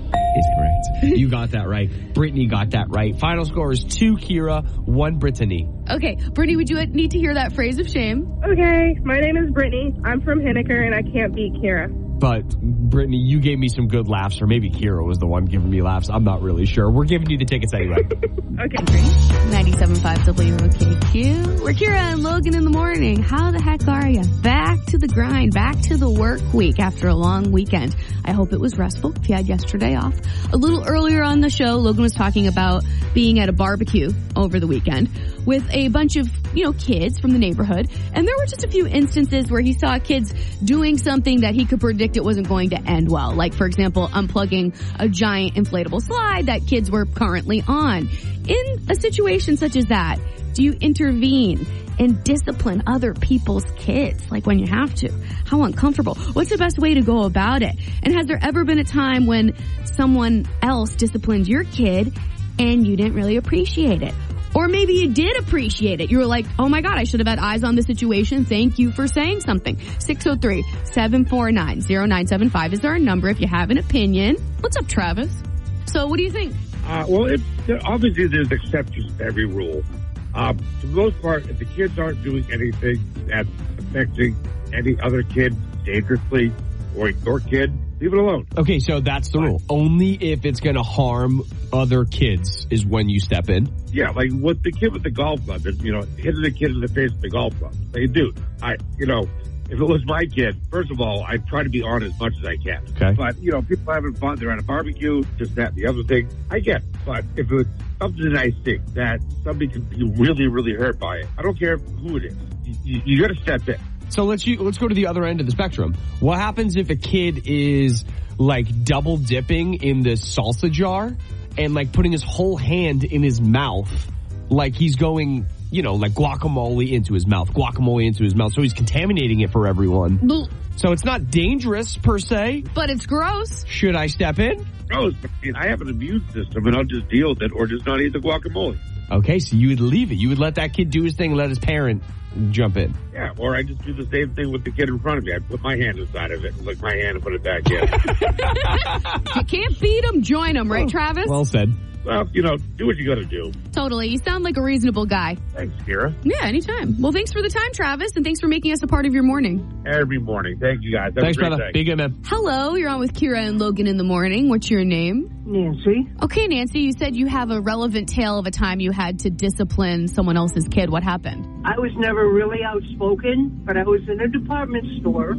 is correct. You got that right. Brittany got that right. Final score is two Kira, one Brittany. Okay, Brittany, would you need to hear that phrase of shame? Okay, my name is Brittany. I'm from Henniker, and I can't beat Kira. But, Brittany, you gave me some good laughs, or maybe Kira was the one giving me laughs. I'm not really sure. We're giving you the tickets anyway. Okay. ninety-seven point five W O K Q. We're Kira and Logan in the morning. How the heck are you? Back to the grind, back to the work week after a long weekend. I hope it was restful if you had yesterday off. A little earlier on the show, Logan was talking about being at a barbecue over the weekend with a bunch of, you know, kids from the neighborhood. And there were just a few instances where he saw kids doing something that he could predict it wasn't going to end well. Like, for example, unplugging a giant inflatable slide that kids were currently on. In a situation such as that, do you intervene and discipline other people's kids, like when you have to? How uncomfortable. What's the best way to go about it? And has there ever been a time when someone else disciplined your kid and you didn't really appreciate it? Or maybe you did appreciate it. You were like, oh my God, I should have had eyes on the situation. Thank you for saying something. six oh three, seven four nine, oh nine seven five is our number if you have an opinion. What's up, Travis? So what do you think? Uh, well, it, obviously there's exceptions to every rule. Uh, for the most part, if the kids aren't doing anything that's affecting any other kid dangerously or your kid, leave it alone. Okay, so that's the rule. Only if it's going to harm other kids is when you step in. Yeah, like with the kid with the golf club, you know, hitting the kid in the face with the golf club. Hey, dude, I, you know, if it was my kid, first of all, I try to be on as much as I can. Okay. But, you know, people having fun, they're at a barbecue, just that, the other thing, I get it. But if it's something that I think that somebody could be really, really hurt by it, I don't care who it is. You, you, you got to step in. So let's let's go to the other end of the spectrum. What happens if a kid is like double dipping in the salsa jar and like putting his whole hand in his mouth, like he's going, you know, like guacamole into his mouth, guacamole into his mouth. So he's contaminating it for everyone. Blech. So it's not dangerous per se, but it's gross. Should I step in? Gross. I mean, I have an immune system and I'll just deal with it or just not eat the guacamole. Okay, so you would leave it. You would let that kid do his thing and let his parent jump in. Yeah, or I just do the same thing with the kid in front of me. I put my hand inside of it, lick my hand and put it back in. You can't beat them, join them, right, Travis? Well said. Well, you know, do what you got to do. Totally. You sound like a reasonable guy. Thanks, Kira. Yeah, anytime. Well, thanks for the time, Travis, and thanks for making us a part of your morning. Every morning. Thank you, guys. Have Thanks, a great brother. day. Be good, man. Hello, you're on with Kira and Logan in the morning. What's your name? Nancy. Okay, Nancy, you said you have a relevant tale of a time you had to discipline someone else's kid. What happened? I was never really outspoken, but I was in a department store,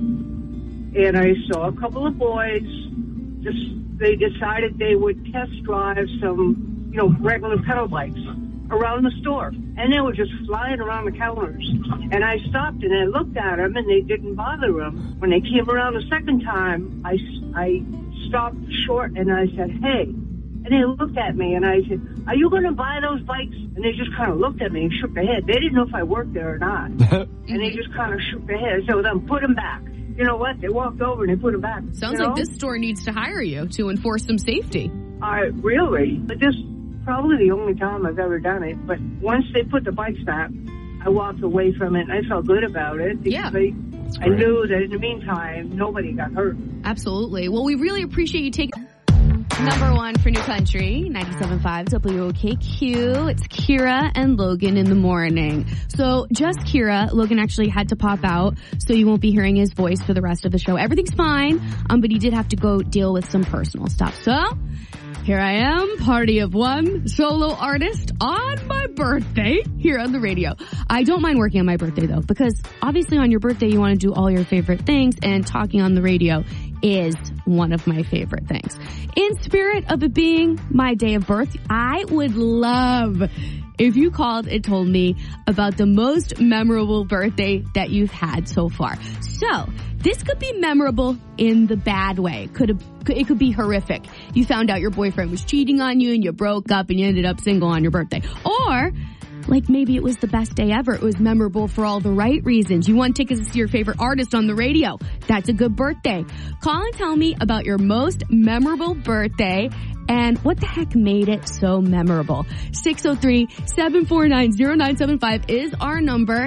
and I saw a couple of boys. Just they decided they would test drive some, you know, regular pedal bikes around the store, and they were just flying around the counters. And I stopped and I looked at them, and they didn't bother them. When they came around the second time, I I stopped short and I said, "Hey." And they looked at me and I said, "Are you going to buy those bikes?" And they just kind of looked at me and shook their head. They didn't know if I worked there or not. And they just kind of shook their head. So then put them back. You know what? They walked over and they put them back. Sounds you know? like this store needs to hire you to enforce some safety. I really, but this is probably the only time I've ever done it. But once they put the bikes back, I walked away from it and I felt good about it. Because Yeah. I, I knew that in the meantime, nobody got hurt. Absolutely. Well, we really appreciate you taking number one for New Country, ninety-seven point five W O K Q. It's Kira and Logan in the morning. So just Kira. Logan actually had to pop out, so you won't be hearing his voice for the rest of the show. Everything's fine, um, but he did have to go deal with some personal stuff. So here I am, party of one, solo artist on my birthday here on the radio. I don't mind working on my birthday though, because obviously on your birthday you want to do all your favorite things, and talking on the radio is one of my favorite things. In spirit of it being my day of birth, I would love if you called and told me about the most memorable birthday that you've had so far. So this could be memorable in the bad way. Could have, it could be horrific. You found out your boyfriend was cheating on you and you broke up and you ended up single on your birthday. Or like maybe it was the best day ever. It was memorable for all the right reasons. You won tickets to see your favorite artist on the radio. That's a good birthday. Call and tell me about your most memorable birthday and what the heck made it so memorable. six oh three, seven four nine, oh nine seven five is our number.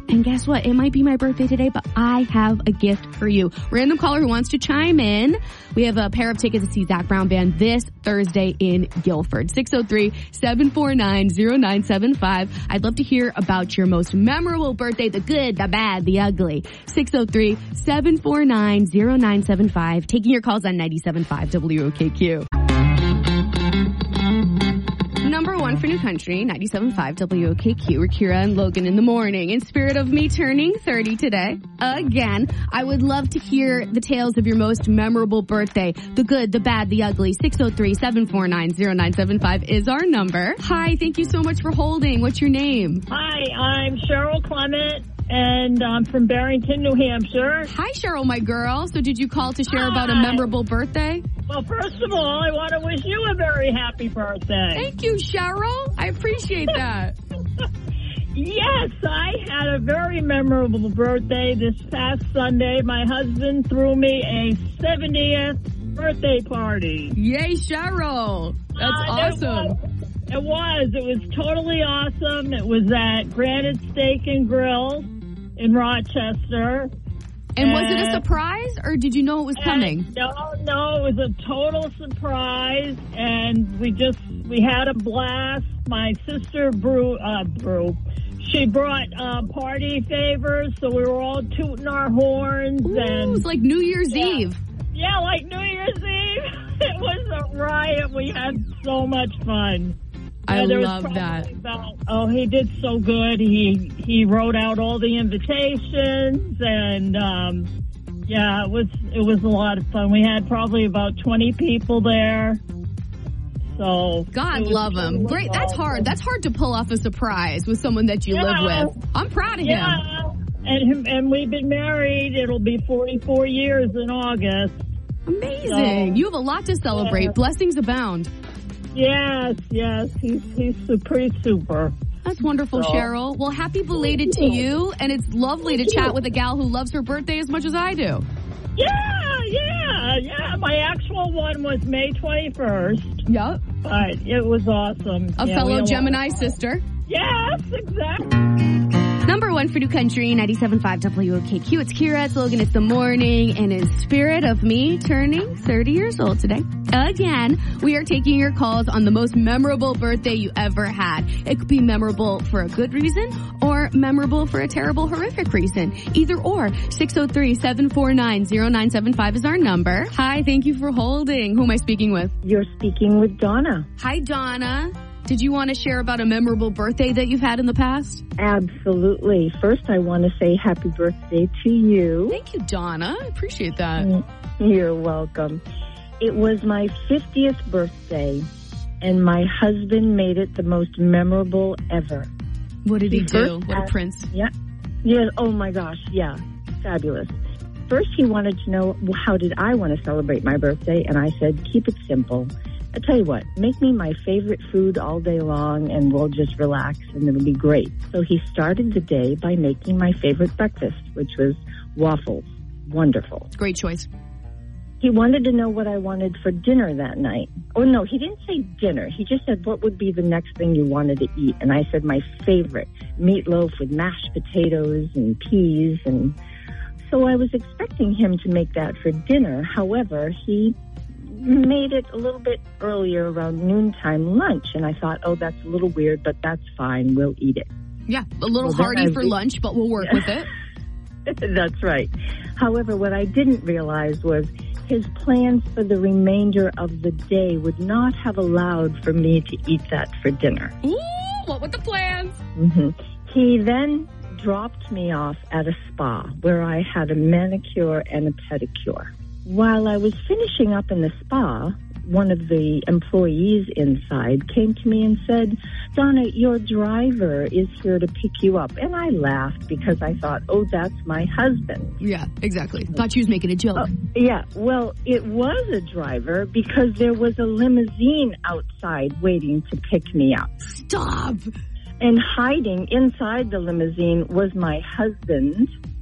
And guess what? It might be my birthday today, but I have a gift for you. Random caller who wants to chime in. We have a pair of tickets to see Zach Brown Band this Thursday in Guilford. six oh three, seven four nine, oh nine seven five. I'd love to hear about your most memorable birthday, the good, the bad, the ugly. six oh three, seven four nine, oh nine seven five. Taking your calls on ninety-seven point five W O K Q. Number one for New Country, ninety-seven point five W O K Q. We're Kira and Logan in the morning. In spirit of me turning thirty today, again, I would love to hear the tales of your most memorable birthday. The good, the bad, the ugly. six oh three, seven four nine, oh nine seven five is our number. Hi, thank you so much for holding. What's your name? Hi, I'm Cheryl Clement, and I'm from Barrington, New Hampshire. Hi, Cheryl, my girl. So did you call to share Hi. about a memorable birthday? Well, first of all, I want to wish you a very happy birthday. Thank you, Cheryl. I appreciate that. Yes, I had a very memorable birthday this past Sunday. My husband threw me a seventieth birthday party. Yay, Cheryl. That's Uh, awesome. It was. It was totally awesome. It was at Granite Steak and Grill in Rochester. And was it a surprise, or did you know it was coming? No, no, it was a total surprise, and we just, we had a blast. My sister brew, uh, brew. She brought uh, party favors, so we were all tooting our horns. Ooh, and it's like New Year's yeah. Eve. Yeah, like New Year's Eve. It was a riot. We had so much fun. I Yeah, there was love probably that. About, oh, he did so good. He he wrote out all the invitations, and um, yeah, it was it was a lot of fun. We had probably about twenty people there. So God it was- love him. it was Great. That's awesome. hard. That's hard to pull off a surprise with someone that you Yeah. live with. I'm proud of Yeah, him. and him, and we've been married. It'll be forty-four years in August. Amazing. So, you have a lot to celebrate. yeah. Blessings abound. Yes, yes, he's he's su- pretty super. That's wonderful, So- Cheryl. Well, happy belated to you, and it's lovely to chat with a gal who loves her birthday as much as I do. Yeah, yeah, yeah. My actual one was May twenty-first. Yep. But it was awesome. A Yeah, we fellow had a Gemini lot of fun. sister. Yes, exactly. Number one for New Country, ninety-seven point five W O K Q. It's Kira, it's Logan, it's the morning, and in spirit of me turning thirty years old today, again, we are taking your calls on the most memorable birthday you ever had. It could be memorable for a good reason or memorable for a terrible, horrific reason. Either or. six oh three, seven four nine, oh nine seven five is our number. Hi, thank you for holding. Who am I speaking with? You're speaking with Donna. Hi, Donna. Did you want to share about a memorable birthday that you've had in the past? Absolutely. First, I want to say happy birthday to you. Thank you, Donna. I appreciate that. You're welcome. It was my fiftieth birthday, and my husband made it the most memorable ever. What did he, He do? first What a asked- prince. Yeah. Yeah. Oh, my gosh. Yeah. Fabulous. First, he wanted to know, well, how did I want to celebrate my birthday? And I said, keep it simple. I tell you what, make me my favorite food all day long and we'll just relax and it'll be great. So he started the day by making my favorite breakfast, which was waffles. Wonderful. Great choice. He wanted to know what I wanted for dinner that night. Oh, no, he didn't say dinner. He just said, what would be the next thing you wanted to eat? And I said, my favorite, meatloaf with mashed potatoes and peas. And so I was expecting him to make that for dinner. However, he made it a little bit earlier, around noontime lunch. And I thought, oh, that's a little weird, but that's fine. We'll eat it. Yeah, a little Well, then hearty I for re- lunch, but we'll work with it. That's right. However, what I didn't realize was his plans for the remainder of the day would not have allowed for me to eat that for dinner. Ooh, what were the plans? hmm He then dropped me off at a spa where I had a manicure and a pedicure. While I was finishing up in the spa, one of the employees inside came to me and said, Donna, your driver is here to pick you up. And I laughed because I thought, oh, that's my husband. Yeah, exactly. Thought she was making a joke. Uh, yeah, well, it was a driver because there was a limousine outside waiting to pick me up. Stop! And hiding inside the limousine was my husband,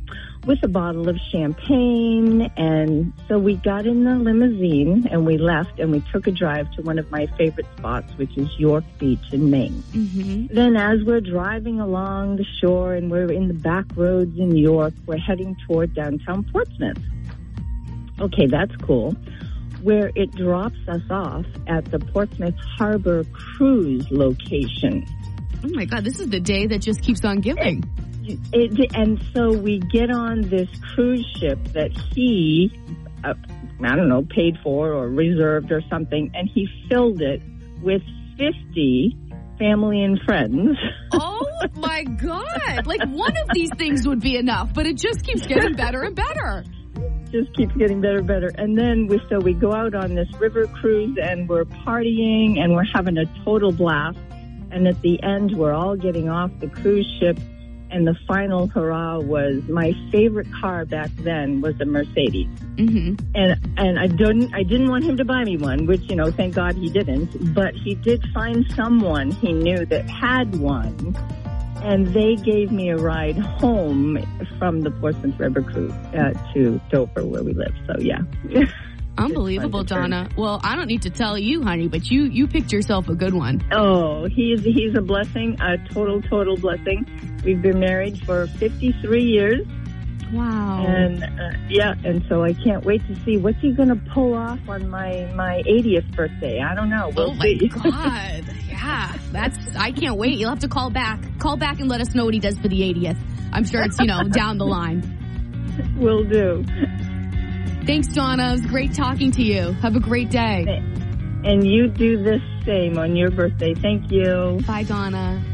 with a bottle of champagne. And so we got in the limousine and we left and we took a drive to one of my favorite spots, which is York Beach in Maine. Mm-hmm. Then as we're driving along the shore and we're in the back roads in York, we're heading toward downtown Portsmouth. Okay, that's cool. Where it drops us off at the Portsmouth Harbor Cruise location. Oh my God, this is the day that just keeps on giving. It, it, and so we get on this cruise ship that he, uh, I don't know, paid for or reserved or something, and he filled it with fifty family and friends. Oh my God. Like one of these things would be enough, but it just keeps getting better and better. Just keeps getting better and better. And then we, so we go out on this river cruise and we're partying and we're having a total blast. And at the end, we're all getting off the cruise ship. And the final hurrah was my favorite car back then was a Mercedes. Mm-hmm. And and I didn't I didn't want him to buy me one, which, you know, thank God he didn't. But he did find someone he knew that had one. And they gave me a ride home from the Portsmouth River Cruise uh, to Dover, where we live. So, yeah. Unbelievable, Donna. Well, I don't need to tell you, honey, but you, you picked yourself a good one. Oh, he's he's a blessing, a total, total blessing. We've been married for fifty-three years. Wow. And, uh, yeah, and so I can't wait to see what's he going to pull off on my, my eightieth birthday. I don't know. We'll oh, my see. God. Yeah, that's, I can't wait. You'll have to call back. Call back and let us know what he does for the eightieth. I'm sure it's, you know, down the line. Will do. Thanks, Donna. It was great talking to you. Have a great day. And you do the same on your birthday. Thank you. Bye, Donna.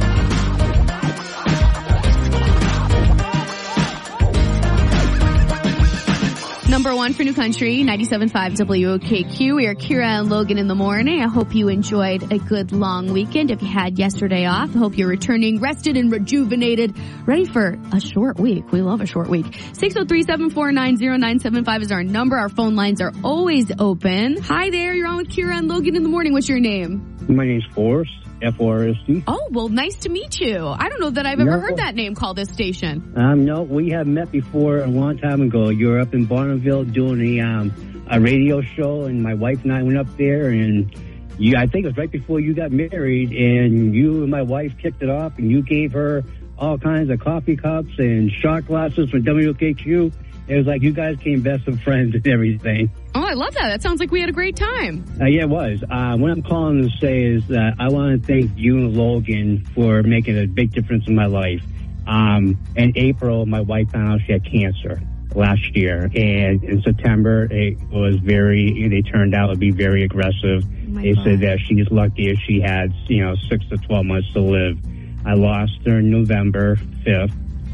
Number one for New Country, ninety-seven point five W O K Q. We are Kira and Logan in the morning. I hope you enjoyed a good long weekend. If you had yesterday off, I hope you're returning rested and rejuvenated, ready for a short week. We love a short week. six oh three, seven four nine, oh nine seven five is our number. Our phone lines are always open. Hi there, you're on with Kira and Logan in the morning. What's your name? My name's Forrest, F O R S T. Oh, well, nice to meet you. I don't know that I've ever No. heard that name called this station. Um, no, we have met before a long time ago. You were up in Bonneville doing a, um, a radio show, and my wife and I went up there, and you, I think it was right before you got married, and you and my wife kicked it off, and you gave her all kinds of coffee cups and shot glasses from W O K Q. It was like you guys became best of friends and everything. Oh, I love that. That sounds like we had a great time. Uh, yeah, it was. Uh, what I'm calling to say is that I want to thank you and Logan for making a big difference in my life. Um, in April, my wife found out she had cancer last year, and in September, it was very, they turned out to be very aggressive. Oh They God. said that she's lucky if she had, you know, six to twelve months to live. I lost her November fifth,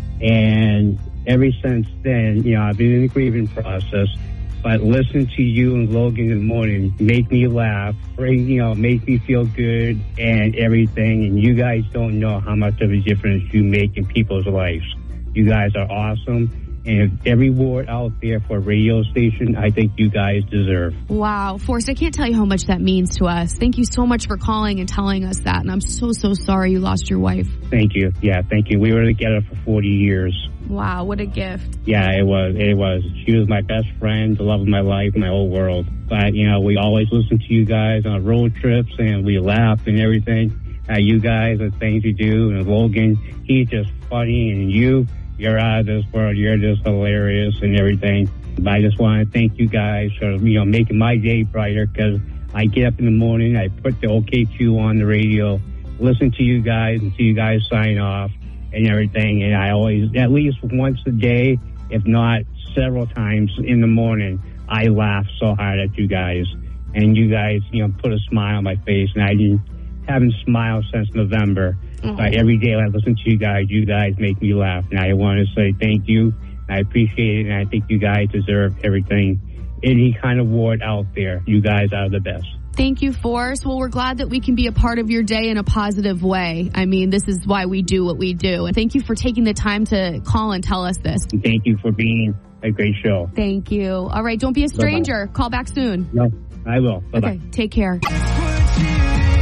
and ever since then, you know, I've been in the grieving process. But listen to you and Logan in the morning, make me laugh, bring, you know, make me feel good and everything. And you guys don't know how much of a difference you make in people's lives. You guys are awesome. And every award out there for a radio station, I think you guys deserve. Wow, Forrest, I can't tell you how much that means to us. Thank you so much for calling and telling us that. And I'm so, so sorry you lost your wife. Thank you. Yeah, thank you. We were together for forty years. Wow, what a gift. Yeah, it was. It was. She was my best friend, the love of my life, my whole world. But, you know, we always listened to you guys on road trips, and we laughed and everything. Uh, you guys, the things you do, and Logan, he's just funny, and you, you're out of this world. You're just hilarious and everything. But I just want to thank you guys for, you know, making my day brighter, because I get up in the morning, I put the O K Q on the radio, listen to you guys, and see you guys sign off and everything. And I always, at least once a day, if not several times in the morning, I laugh so hard at you guys. And you guys, you know, put a smile on my face. And I didn't, haven't smiled since November. Mm-hmm. But every day I listen to you guys, you guys make me laugh. And I want to say thank you. I appreciate it. And I think you guys deserve everything, any kind of award out there. You guys are the best. Thank you, Forrest. Well, we're glad that we can be a part of your day in a positive way. I mean, this is why we do what we do. And thank you for taking the time to call and tell us this. And thank you for being a great show. Thank you. All right, don't be a stranger. Call back soon. No, I will. Bye-bye. Okay, take care.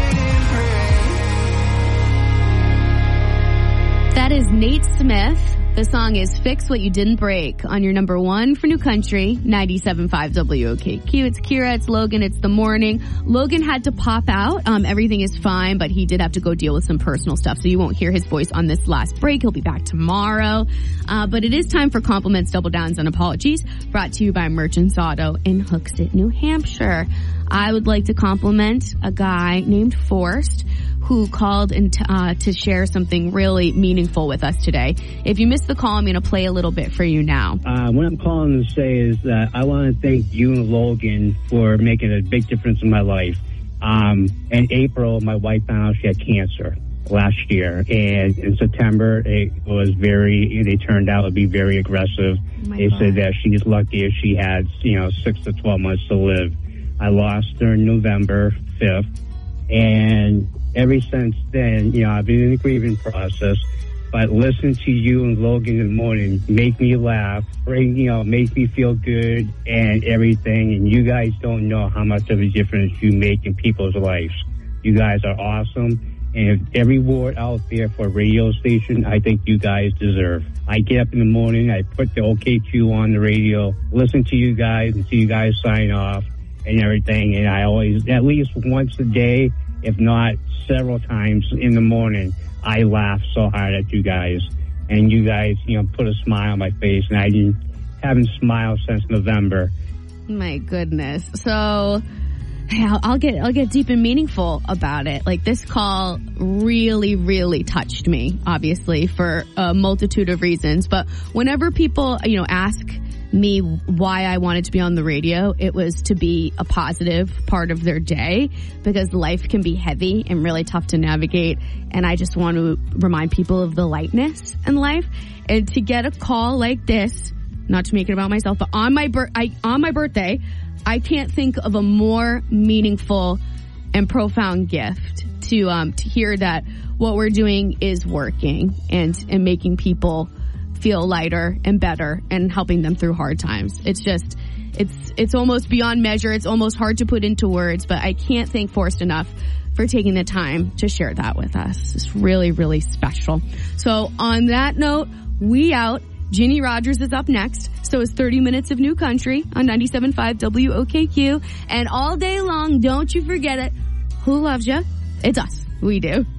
That is Nate Smith The song is Fix What You Didn't Break on your number one for New Country, ninety-seven point five W O K Q. It's Kira, it's Logan, it's the morning. Logan had to pop out. Um, everything is fine, but he did have to go deal with some personal stuff, so you won't hear his voice on this last break. He'll be back tomorrow. Uh, but it is time for compliments, double downs, and apologies, brought to you by Merchants Auto in Hooksett, New Hampshire. I would like to compliment a guy named Forrest who called and t- uh, to share something really meaningful with us today. If you missed the call, I'm going to play a little bit for you now. Uh, what I'm calling to say is that I want to thank you and Logan for making a big difference in my life. Um, in April, my wife found out she had cancer last year, and in September, it was very, they turned out to be very aggressive. Oh they God. said that she's lucky if she had, you know, six to twelve months to live. I lost her November fifth, and ever since then, you know, I've been in the grieving process, but listening to you and Logan in the morning make me laugh, bring, you know, make me feel good and everything, and you guys don't know how much of a difference you make in people's lives. You guys are awesome, and if every word out there for a radio station, I think you guys deserve. I get up in the morning, I put the O K Q on the radio, listen to you guys and see you guys sign off and everything, and I always, at least once a day, if not several times in the morning, I laugh so hard at you guys. And you guys, you know, put a smile on my face, and I didn't, haven't smiled since November. My goodness. So yeah, I'll get I'll get deep and meaningful about it. Like, this call really, really touched me, obviously, for a multitude of reasons. But whenever people, you know, ask me why I wanted to be on the radio, it was to be a positive part of their day, because life can be heavy and really tough to navigate, and I just want to remind people of the lightness in life. And to get a call like this, not to make it about myself, but on my bir- I, on my birthday, I can't think of a more meaningful and profound gift to um to hear that what we're doing is working and and making people feel lighter and better and helping them through hard times. It's just, it's, it's almost beyond measure. It's almost hard to put into words, but I can't thank Forrest enough for taking the time to share that with us. It's really, really special. So on that note, we out. Ginny Rogers is up next. So is thirty minutes of New Country on ninety-seven point five W O K Q. And all day long, don't you forget it. Who loves you? It's us. We do.